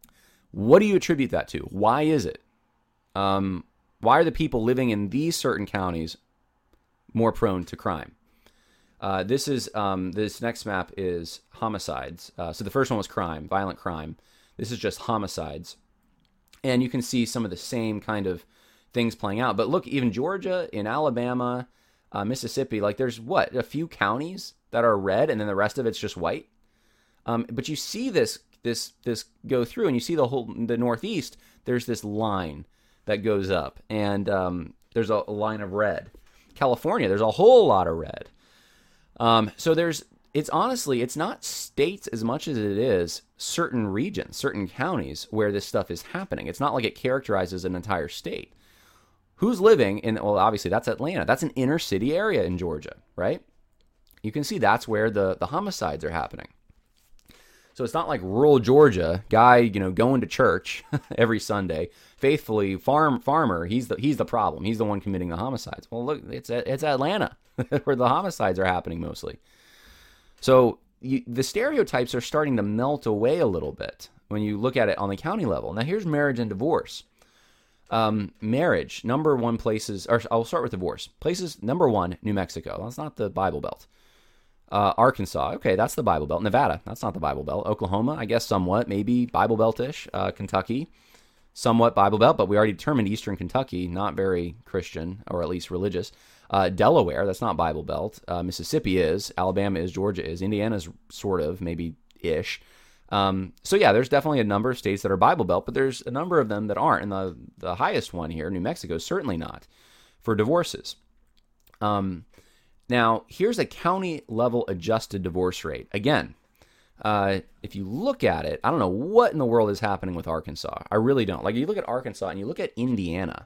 What do you attribute that to? Why is it? Um, why are the people living in these certain counties more prone to crime? Uh, this is um, this next map is homicides. Uh, so the first one was crime, violent crime. This is just homicides, and you can see some of the same kind of things playing out. But look, even Georgia, in Alabama, uh, Mississippi, like there's what a few counties that are red, and then the rest of it's just white. Um, but you see this this this go through, and you see the whole the Northeast. There's this line that goes up, and um, there's a, a line of red. California, there's a whole lot of red. Um, so there's, it's honestly, it's not states as much as it is certain regions, certain counties where this stuff is happening. It's not like it characterizes an entire state. Who's living in, well, obviously that's Atlanta. That's an inner city area in Georgia, right? You can see that's where the, the homicides are happening. So it's not like rural Georgia, guy, you know, going to church every Sunday, faithfully farm farmer. He's the he's the problem. He's the one committing the homicides. Well, look, it's it's Atlanta where the homicides are happening mostly. So you, the stereotypes are starting to melt away a little bit when you look at it on the county level. Now here's marriage and divorce. Um, marriage, number one places, or I'll start with divorce. Places number one, New Mexico. That's not the Bible Belt. Uh, Arkansas, okay, that's the Bible Belt. Nevada, that's not the Bible Belt. Oklahoma, I guess somewhat, maybe Bible Belt-ish. Uh, Kentucky, somewhat Bible Belt, but we already determined Eastern Kentucky, not very Christian, or at least religious. Uh, Delaware, that's not Bible Belt. Uh, Mississippi is. Alabama is. Georgia is. Indiana's sort of, maybe-ish. Um, so yeah, there's definitely a number of states that are Bible Belt, but there's a number of them that aren't. And the, the highest one here, New Mexico, is certainly not for divorces. Um... Now, here's a county-level adjusted divorce rate. Again, uh, if you look at it, I don't know what in the world is happening with Arkansas. I really don't. Like, you look at Arkansas and you look at Indiana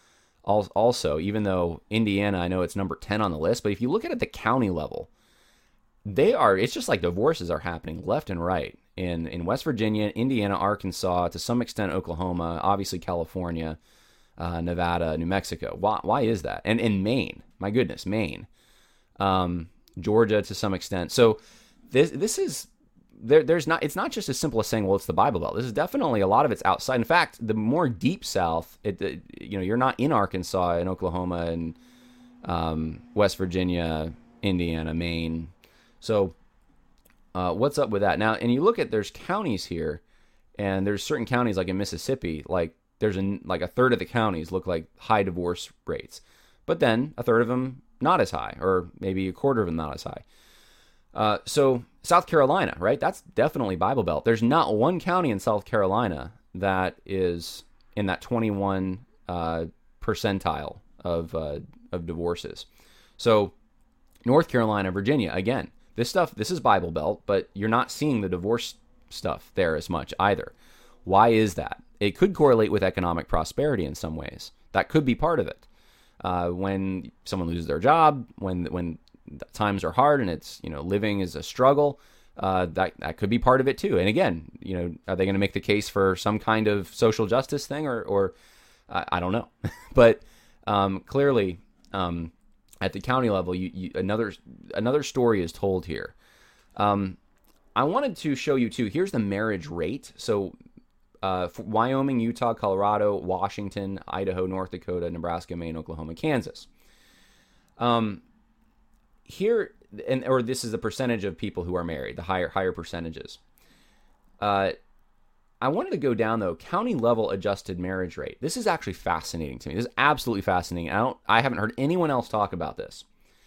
also, even though Indiana, I know it's number ten on the list, but if you look at it at the county level, they are, it's just like divorces are happening left and right in, in West Virginia, Indiana, Arkansas, to some extent Oklahoma, obviously California, uh, Nevada, New Mexico. Why, why is that? And in Maine, my goodness, Maine. Um, Georgia to some extent. So this this is there. There's not. It's not just as simple as saying, well, it's the Bible Belt. This is definitely a lot of it's outside. In fact, the more deep south, it, it you know, you're not in Arkansas and Oklahoma and um, West Virginia, Indiana, Maine. So uh, what's up with that now? And you look at there's counties here, and there's certain counties like in Mississippi, like there's a, like a third of the counties look like high divorce rates, but then a third of them not as high, or maybe a quarter of them not as high. Uh, so South Carolina, right? That's definitely Bible Belt. There's not one county in South Carolina that is in that twenty-one uh, percentile of uh, of divorces. So North Carolina, Virginia, again, this stuff, this is Bible Belt, but you're not seeing the divorce stuff there as much either. Why is that? It could correlate with economic prosperity in some ways. That could be part of it. Uh, when someone loses their job, when when times are hard and it's, you know, living is a struggle, uh, that that could be part of it too. And again, you know, are they going to make the case for some kind of social justice thing, or, or uh, I don't know. But um, clearly, um, at the county level, you, you, another another story is told here. Um, I wanted to show you too. Here's the marriage rate. So. Uh, Wyoming, Utah, Colorado, Washington, Idaho, North Dakota, Nebraska, Maine, Oklahoma, Kansas. Um, here, and or this is the percentage of people who are married, the higher higher percentages. Uh, I wanted to go down though, county level adjusted marriage rate. This is actually fascinating to me. This is absolutely fascinating. I don't, I haven't heard anyone else talk about this.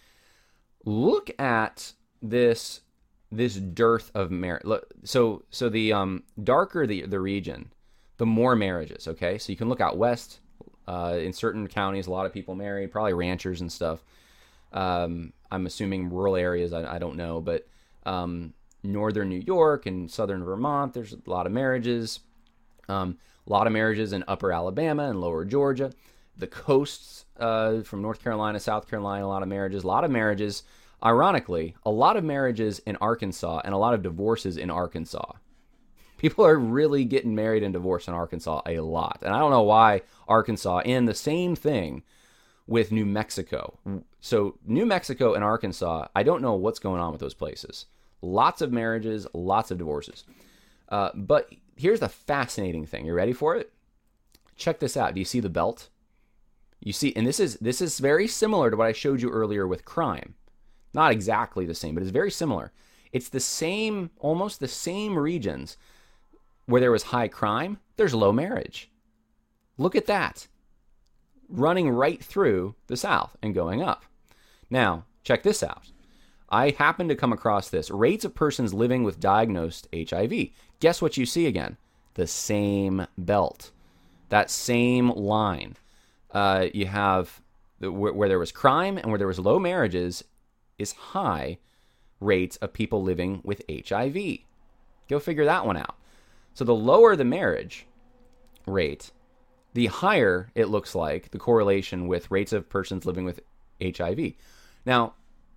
Look at this. This dearth of marriage. So, so the um, darker the the region, the more marriages. Okay, so you can look out west. Uh, in certain counties, a lot of people married, probably ranchers and stuff. Um, I'm assuming rural areas. I, I don't know, but um, northern New York and southern Vermont, there's a lot of marriages. Um, a lot of marriages in upper Alabama and lower Georgia. The coasts uh, from North Carolina, South Carolina, a lot of marriages. A lot of marriages. Ironically, a lot of marriages in Arkansas and a lot of divorces in Arkansas. People are really getting married and divorced in Arkansas a lot. And I don't know why Arkansas, and the same thing with New Mexico. So New Mexico and Arkansas, I don't know what's going on with those places. Lots of marriages, lots of divorces. Uh, but here's the fascinating thing. You ready for it? Check this out. Do you see the belt? You see, and this is this is very similar to what I showed you earlier with crime. Not exactly the same, but it's very similar. It's the same, almost the same regions where there was high crime, there's low marriage. Look at that. Running right through the South and going up. Now, check this out. I happened to come across this. Rates of persons living with diagnosed H I V. Guess what you see again? The same belt. That same line. Uh, you have the, where, where there was crime and where there was low marriages is high rates of people living with H I V. Go figure that one out. So the lower the marriage rate, the higher it looks like the correlation with rates of persons living with H I V. Now,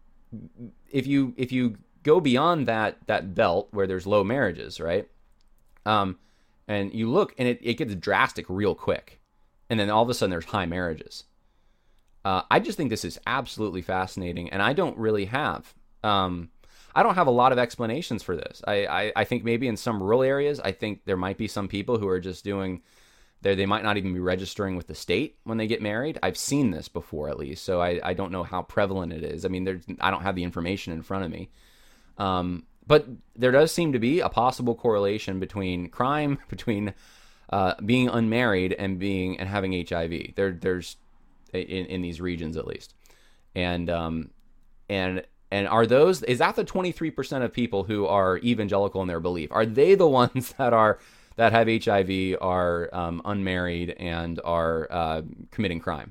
if you if you go beyond that that belt where there's low marriages, right? Um, and you look and it, it gets drastic real quick. And then all of a sudden there's high marriages. Uh, I just think this is absolutely fascinating, and I don't really have um, I don't have a lot of explanations for this. I, I, I think maybe in some rural areas, I think there might be some people who are just doing, they they might not even be registering with the state when they get married. I've seen this before, at least, so I, I don't know how prevalent it is. I mean, there's I don't have the information in front of me. Um, but there does seem to be a possible correlation between crime, between uh, being unmarried and being and having H I V. There there's in, in these regions at least, and um, and. And are those, is that the twenty-three percent of people who are evangelical in their belief? Are they the ones that are, that have H I V, are um, unmarried, and are uh, committing crime?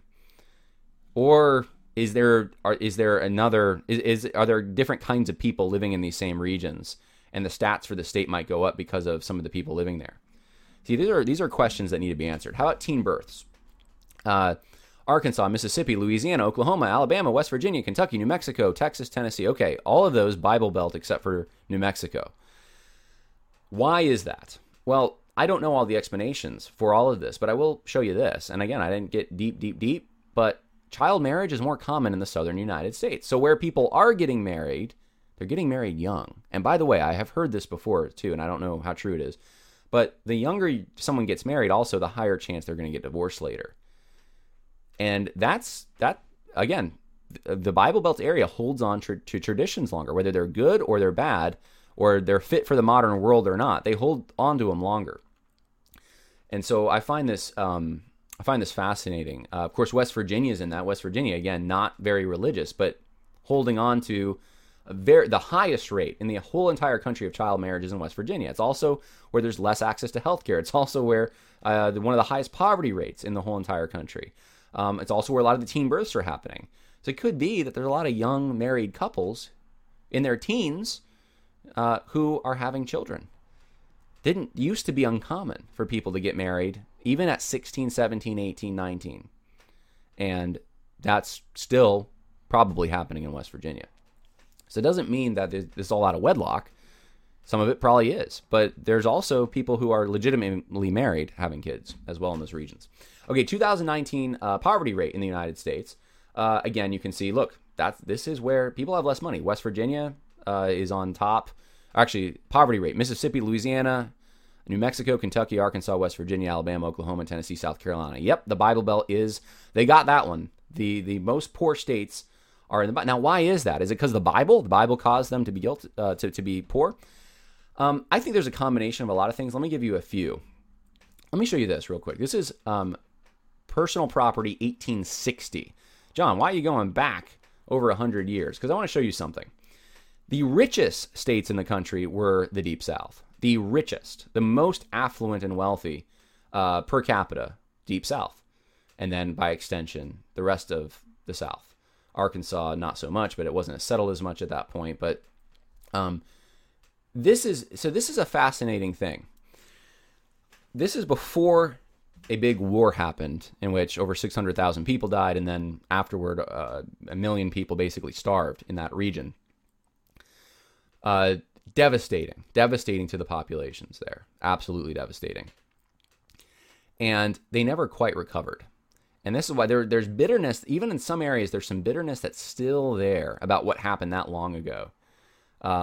Or is there, are, is there another, is, is, are there different kinds of people living in these same regions? And the stats for the state might go up because of some of the people living there. See, these are, these are questions that need to be answered. How about teen births? Uh, Arkansas, Mississippi, Louisiana, Oklahoma, Alabama, West Virginia, Kentucky, New Mexico, Texas, Tennessee. Okay, all of those Bible Belt except for New Mexico. Why is that? Well, I don't know all the explanations for all of this, but I will show you this. And again, I didn't get deep, deep, deep, but child marriage is more common in the southern United States. So where people are getting married, they're getting married young. And by the way, I have heard this before too, and I don't know how true it is, but the younger someone gets married, also the higher chance they're going to get divorced later. And that's, that again, the Bible Belt area holds on to, to traditions longer, whether they're good or they're bad, or they're fit for the modern world or not. They hold on to them longer. And so I find this, um, I find this fascinating. Uh, of course, West Virginia is in that. West Virginia, again, not very religious, but holding on to a very, the highest rate in the whole entire country of child marriages in West Virginia. It's also where there's less access to health care. It's also where uh, the, one of the highest poverty rates in the whole entire country. Um, it's also where a lot of the teen births are happening. So it could be that there's a lot of young married couples in their teens uh, who are having children. Didn't used to be uncommon for people to get married, even at sixteen, seventeen, eighteen, nineteen. And that's still probably happening in West Virginia. So it doesn't mean that it's all out of wedlock. Some of it probably is. But there's also people who are legitimately married having kids as well in those regions. Okay, two thousand nineteen uh, poverty rate in the United States. Uh, again, you can see, look, that's, this is where people have less money. West Virginia uh, is on top. Actually, poverty rate, Mississippi, Louisiana, New Mexico, Kentucky, Arkansas, West Virginia, Alabama, Oklahoma, Tennessee, South Carolina. Yep, the Bible Belt is, they got that one. The the most poor states are in the, now why is that? Is it because of the Bible? The Bible caused them to be guilty, uh, to, to be poor? Um, I think there's a combination of a lot of things. Let me give you a few. Let me show you this real quick. This is um, Personal Property eighteen sixty. John, why are you going back over one hundred years? Because I want to show you something. The richest states in the country were the Deep South. The richest, the most affluent and wealthy uh, per capita, Deep South. And then by extension, the rest of the South. Arkansas, not so much, but it wasn't as settled as much at that point. But um, this is, so this is a fascinating thing. This is before a big war happened in which over six hundred thousand people died, and then afterward, uh, a million people basically starved in that region. Uh, devastating, devastating to the populations there. Absolutely devastating. And they never quite recovered. And this is why there, there's bitterness, even in some areas, there's some bitterness that's still there about what happened that long ago. Um,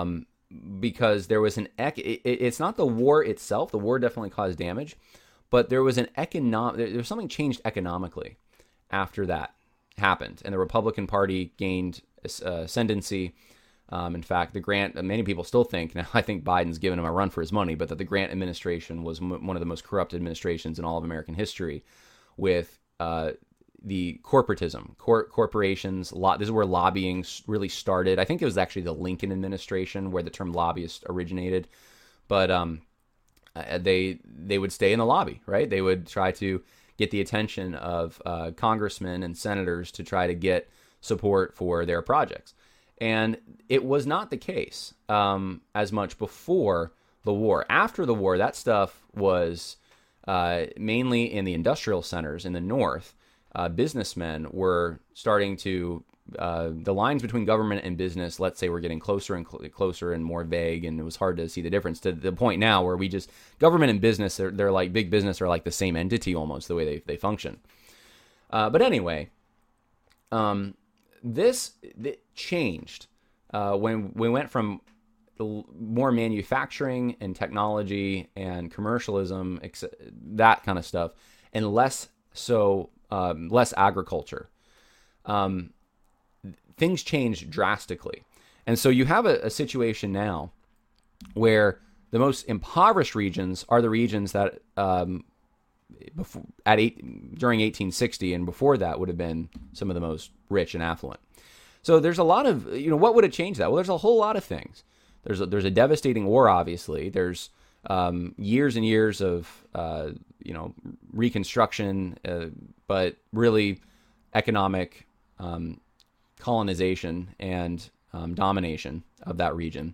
because there was an ec- it, it's not the war itself. The war definitely caused damage, but there was an economic there was something changed economically after that happened, and the Republican Party gained uh, ascendancy. Um, in fact, the Grant, many people still think, now I think Biden's given him a run for his money, but that the Grant administration was m- one of the most corrupt administrations in all of American history, with uh, the corporatism, Cor- corporations. Lo- this is where lobbying really started. I think it was actually the Lincoln administration where the term lobbyist originated, but um, uh, they they would stay in the lobby, right? They would try to get the attention of uh, congressmen and senators to try to get support for their projects. And it was not the case um, as much before the war. After the war, that stuff was uh, mainly in the industrial centers in the North. Uh, businessmen were starting to, uh, the lines between government and business, let's say, were getting closer and cl- closer and more vague, and it was hard to see the difference, to the point now where we just, government and business, they're, they're like, big business are like the same entity almost, the way they, they function. Uh, but anyway, um, this, this changed uh, when we went from more manufacturing and technology and commercialism, that kind of stuff, and less so, um, less agriculture. Um, things changed drastically. And so you have a, a situation now where the most impoverished regions are the regions that um, before, at eight, during eighteen sixty and before that would have been some of the most rich and affluent. So there's a lot of, you know, what would have changed that? Well, there's a whole lot of things. There's a, there's a devastating war, obviously. There's um, years and years of, uh, you know, reconstruction, uh, but really economic um, colonization and um, domination of that region.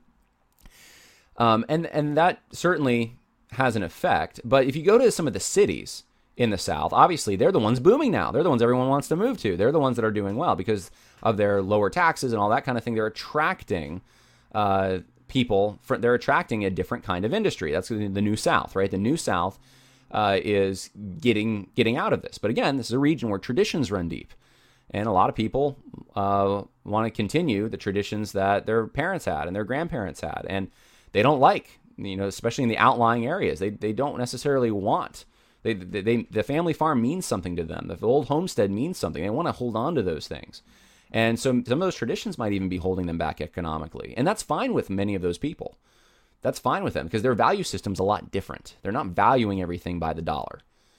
Um, and, and that certainly has an effect. But if you go to some of the cities in the South, obviously they're the ones booming now. They're the ones everyone wants to move to. They're the ones that are doing well because of their lower taxes and all that kind of thing. They're attracting uh, people. For, they're attracting a different kind of industry. That's the New South, right? The New South uh, is getting getting out of this. But again, this is a region where traditions run deep. And a lot of people uh, want to continue the traditions that their parents had and their grandparents had. And they don't like, you know, especially in the outlying areas, they they don't necessarily want. They, they, they, the family farm means something to them. The old homestead means something. They want to hold on to those things. And so some of those traditions might even be holding them back economically. And that's fine with many of those people. That's fine with them because their value system's a lot different. They're not valuing everything by the dollar.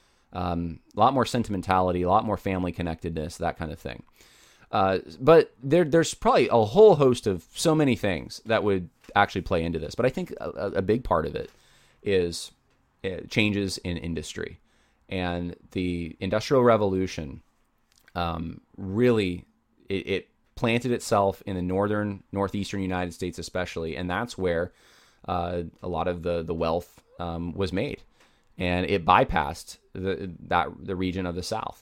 Um, a lot more sentimentality, a lot more family connectedness, that kind of thing. Uh, but there, there's probably a whole host of so many things that would actually play into this. But I think a, a big part of it is changes in industry, and the Industrial Revolution um, really it, it planted itself in the northern, northeastern United States, especially, and that's where uh, a lot of the the wealth um, was made, and it bypassed the that the region of the South,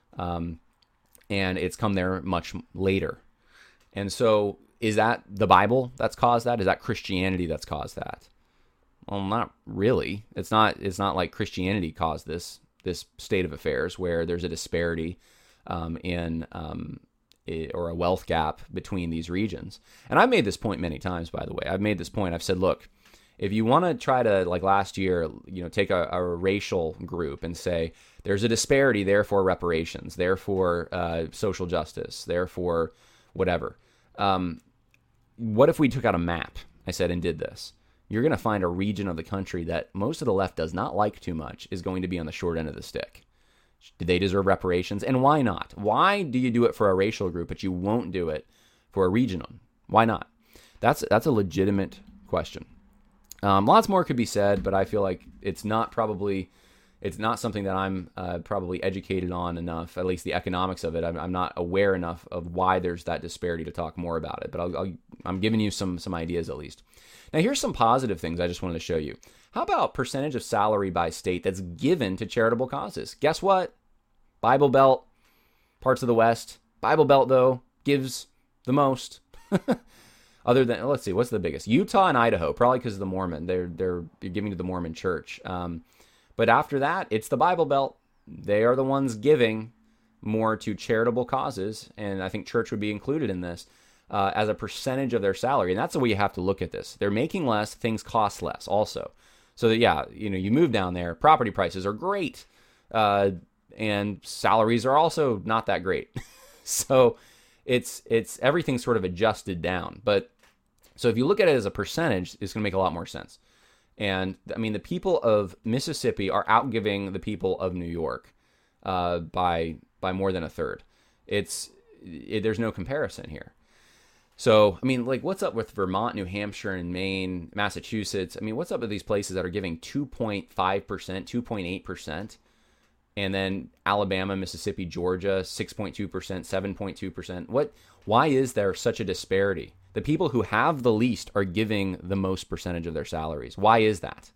um, and it's come there much later. And so, is that the Bible that's caused that? Is that Christianity that's caused that? Well, not really. It's not. It's not like Christianity caused this this state of affairs where there's a disparity um, in um, a, or a wealth gap between these regions. And I've made this point many times, by the way. I've made this point. I've said, look, if you want to try to, like last year, you know, take a, a racial group and say there's a disparity, therefore reparations, therefore uh, social justice, therefore whatever. Um, what if we took out a map? I said and did this. You're going to find a region of the country that most of the left does not like too much is going to be on the short end of the stick. Do they deserve reparations? And why not? Why do you do it for a racial group, but you won't do it for a regional? Why not? That's that's a legitimate question. Um, lots more could be said, but I feel like it's not probably, it's not something that I'm uh, probably educated on enough, at least the economics of it. I'm, I'm not aware enough of why there's that disparity to talk more about it, but I'll, I'll, I'm giving you some some ideas at least. Now, here's some positive things I just wanted to show you. How about percentage of salary by state that's given to charitable causes? Guess what? Bible Belt, parts of the West. Bible Belt, though, gives the most. Other than, let's see, what's the biggest? Utah and Idaho, probably because of the Mormon. They're they're giving to the Mormon church. Um, but after that, it's the Bible Belt. They are the ones giving more to charitable causes, and I think church would be included in this. uh, as a percentage of their salary. And that's the way you have to look at this. They're making less, things cost less also. So that, yeah, you know, you move down there, property prices are great, uh, and salaries are also not that great. So it's it's everything's sort of adjusted down. But so if you look at it as a percentage, it's going to make a lot more sense. And I mean, the people of Mississippi are outgiving the people of New York uh, by by more than a third. It's it, there's no comparison here. So I mean, like, what's up with Vermont, New Hampshire, and Maine, Massachusetts? I mean, what's up with these places that are giving two point five percent, two point eight percent, and then Alabama, Mississippi, Georgia, six point two percent, seven point two percent? What? Why is there such a disparity? The people who have the least are giving the most percentage of their salaries. Why is that?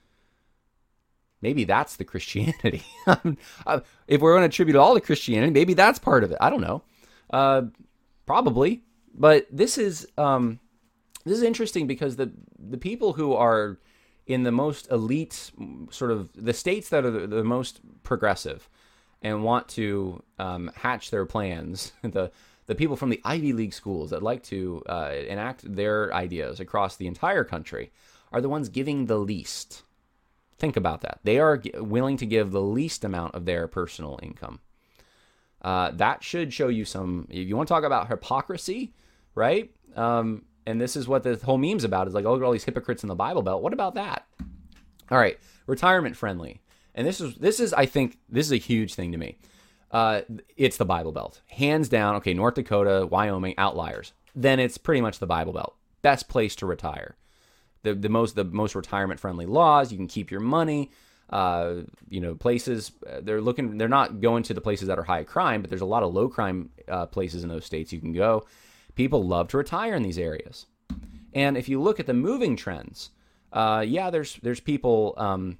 Maybe that's the Christianity. If we're going to attribute all to Christianity, maybe that's part of it. I don't know. Uh, probably. But this is um, this is interesting because the the people who are in the most elite, sort of the states that are the, the most progressive and want to um, hatch their plans, the the people from the Ivy League schools that like to uh, enact their ideas across the entire country are the ones giving the least. Think about that. They are g- willing to give the least amount of their personal income. Uh, that should show you some, if you want to talk about hypocrisy, right? Um, and this is what the whole meme's about, is like, oh, look at all these hypocrites in the Bible Belt. What about that? All right, retirement friendly. And this is, this is, I think, this is a huge thing to me. Uh, it's the Bible Belt. Hands down, okay, North Dakota, Wyoming, outliers. Then it's pretty much the Bible Belt. Best place to retire. The the most the most retirement friendly laws. You can keep your money. Uh, you know, places they're looking. They're not going to the places that are high crime, but there's a lot of low crime uh, places in those states you can go. People love to retire in these areas. And if you look at the moving trends, uh, yeah, there's there's people um,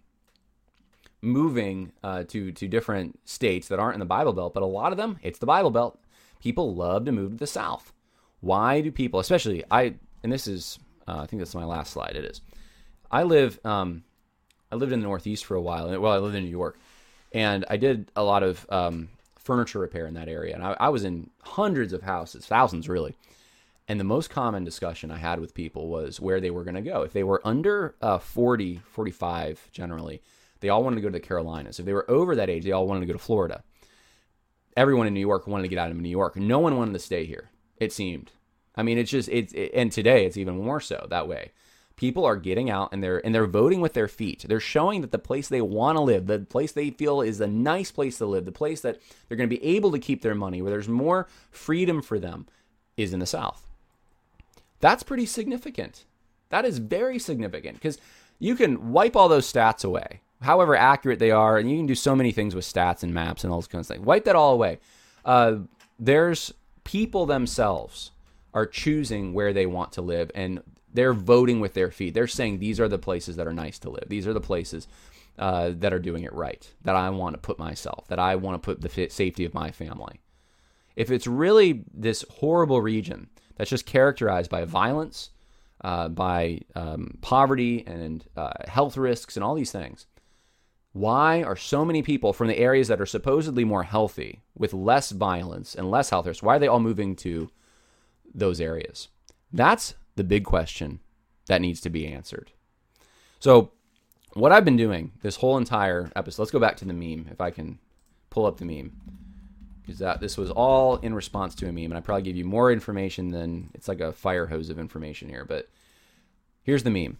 moving uh, to to different states that aren't in the Bible Belt, but a lot of them, it's the Bible Belt. People love to move to the South. Why do people, especially I, and this is. Uh, I think that's my last slide. It is. I live. Um, I lived in the Northeast for a while. Well, I lived in New York, and I did a lot of um, furniture repair in that area. And I, I was in hundreds of houses, thousands really. And the most common discussion I had with people was where they were going to go. If they were under uh, forty, forty-five, generally, they all wanted to go to the Carolinas. If they were over that age, they all wanted to go to Florida. Everyone in New York wanted to get out of New York. No one wanted to stay here, it seemed. I mean, it's just, it's, it, and today it's even more so that way. People are getting out and they're, and they're voting with their feet. They're showing that the place they want to live, the place they feel is a nice place to live, the place that they're going to be able to keep their money, where there's more freedom for them, is in the South. That's pretty significant. That is very significant, because you can wipe all those stats away, however accurate they are, and you can do so many things with stats and maps and all those kinds of things. Wipe that all away. Uh, there's people themselves are choosing where they want to live, and they're voting with their feet. They're saying these are the places that are nice to live. These are the places uh, that are doing it right, that I want to put myself, that I want to put the safety of my family. If it's really this horrible region that's just characterized by violence, uh, by um, poverty and uh, health risks and all these things, why are so many people from the areas that are supposedly more healthy, with less violence and less health risks, why are they all moving to those areas? That's the big question that needs to be answered. So what I've been doing this whole entire episode, let's go back to the meme, if I can pull up the meme, because that this was all in response to a meme, and I probably give you more information than, it's like a fire hose of information here, but here's the meme.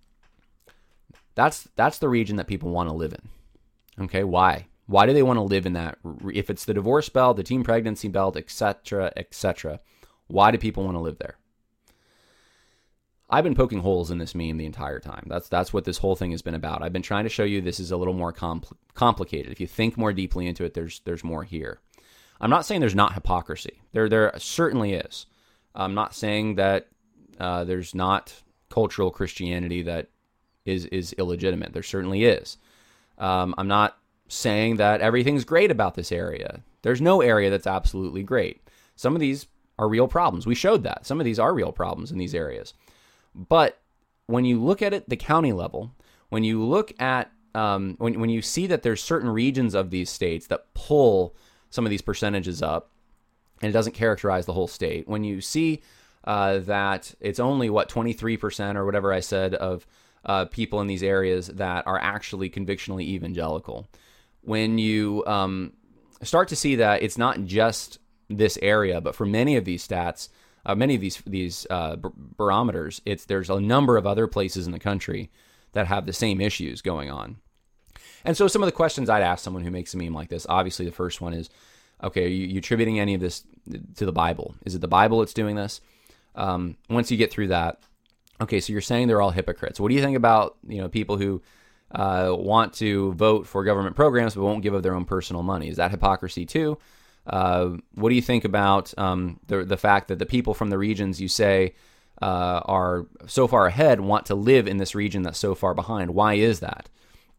That's that's the region that people want to live in. Okay, why? Why do they want to live in that? If it's the divorce belt, the teen pregnancy belt, et cetera, et cetera, why do people want to live there? I've been poking holes in this meme the entire time. That's that's what this whole thing has been about. I've been trying to show you this is a little more compl- complicated. If you think more deeply into it, there's there's more here. I'm not saying there's not hypocrisy. There there certainly is. I'm not saying that uh, there's not cultural Christianity that is is illegitimate. There certainly is. Um, I'm not saying that everything's great about this area. There's no area that's absolutely great. Some of these are real problems. We showed that. Some of these are real problems in these areas. But when you look at it, the county level, when you look at, um, when, when you see that there's certain regions of these states that pull some of these percentages up, and it doesn't characterize the whole state. When you see uh, that it's only, what, twenty-three percent or whatever I said of uh, people in these areas that are actually convictionally evangelical, when you um, start to see that it's not just this area, but for many of these stats, uh, many of these these uh, barometers, it's there's a number of other places in the country that have the same issues going on. And so some of the questions I'd ask someone who makes a meme like this, obviously the first one is, okay, are you, you attributing any of this to the Bible? Is it the Bible that's doing this? Um, once you get through that, okay, so you're saying they're all hypocrites. What do you think about, you know, people who uh, want to vote for government programs but won't give of their own personal money? Is that hypocrisy too? Uh, what do you think about um, the the fact that the people from the regions you say uh, are so far ahead want to live in this region that's so far behind? Why is that?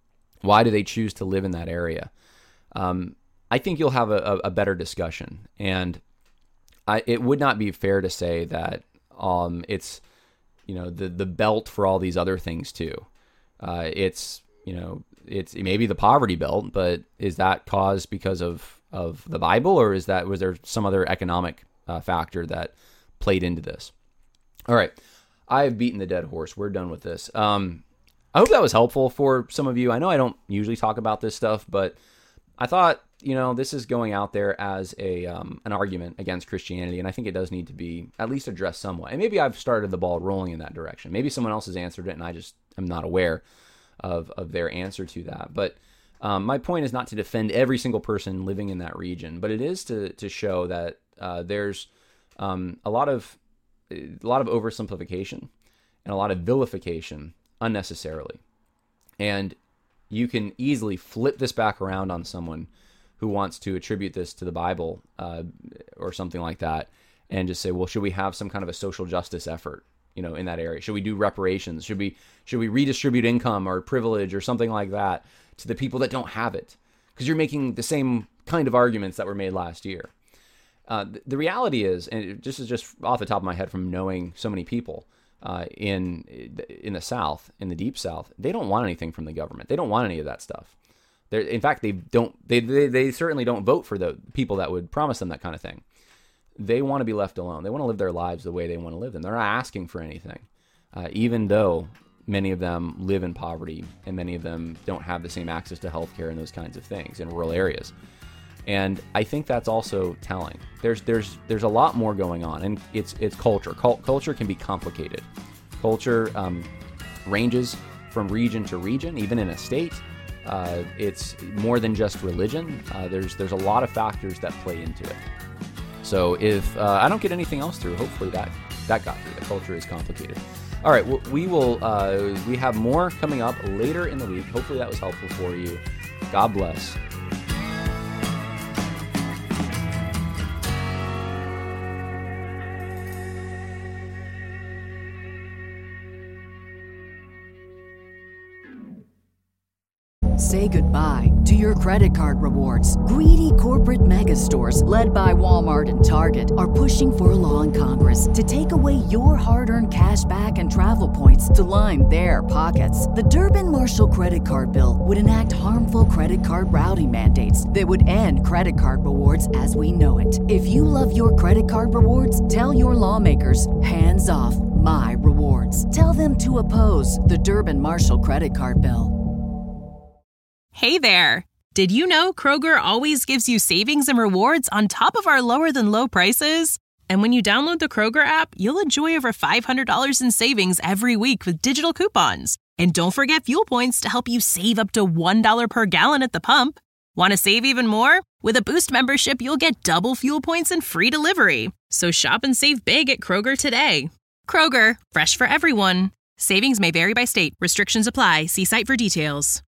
Why do they choose to live in that area? Um, I think you'll have a, a better discussion, and I, it would not be fair to say that um, it's, you know, the the belt for all these other things too. Uh, it's, you know, it's maybe the poverty belt, but is that caused because of of the Bible, or is that was there some other economic uh, factor that played into this? All right, I've beaten the dead horse. We're done with this. Um, I hope that was helpful for some of you. I know I don't usually talk about this stuff, but I thought, you know, this is going out there as a um, an argument against Christianity, and I think it does need to be at least addressed somewhat. And maybe I've started the ball rolling in that direction. Maybe someone else has answered it, and I just am not aware of of their answer to that. But um, my point is not to defend every single person living in that region, but it is to to show that uh, there's um, a lot of a lot of oversimplification and a lot of vilification unnecessarily. And you can easily flip this back around on someone who wants to attribute this to the Bible uh, or something like that, and just say, well, should we have some kind of a social justice effort, you know, in that area? Should we do reparations? Should we should we redistribute income or privilege or something like that to the people that don't have it? Because you're making the same kind of arguments that were made last year. Uh, the, the reality is, and this is just off the top of my head from knowing so many people, Uh, in in the South, in the Deep South, they don't want anything from the government. They don't want any of that stuff. They're, in fact, they don't. They, they they certainly don't vote for the people that would promise them that kind of thing. They want to be left alone. They want to live their lives the way they want to live them. They're not asking for anything, uh, even though many of them live in poverty and many of them don't have the same access to healthcare and those kinds of things in rural areas. And I think that's also telling. There's there's there's a lot more going on, and it's it's culture. Cult, culture can be complicated. Culture um, ranges from region to region, even in a state. Uh, it's more than just religion. Uh, there's there's a lot of factors that play into it. So if uh, I don't get anything else through, hopefully that that got through. The culture is complicated. All right, well, we will uh, we have more coming up later in the week. Hopefully that was helpful for you. God bless. Say goodbye to your credit card rewards. Greedy corporate mega stores, led by Walmart and Target, are pushing for a law in Congress to take away your hard-earned cash back and travel points to line their pockets. The Durbin-Marshall credit card bill would enact harmful credit card routing mandates that would end credit card rewards as we know it. If you love your credit card rewards, tell your lawmakers, hands off my rewards. Tell them to oppose the Durbin-Marshall credit card bill. Hey there! Did you know Kroger always gives you savings and rewards on top of our lower-than-low prices? And when you download the Kroger app, you'll enjoy over five hundred dollars in savings every week with digital coupons. And don't forget fuel points to help you save up to one dollar per gallon at the pump. Want to save even more? With a Boost membership, you'll get double fuel points and free delivery. So shop and save big at Kroger today. Kroger, fresh for everyone. Savings may vary by state. Restrictions apply. See site for details.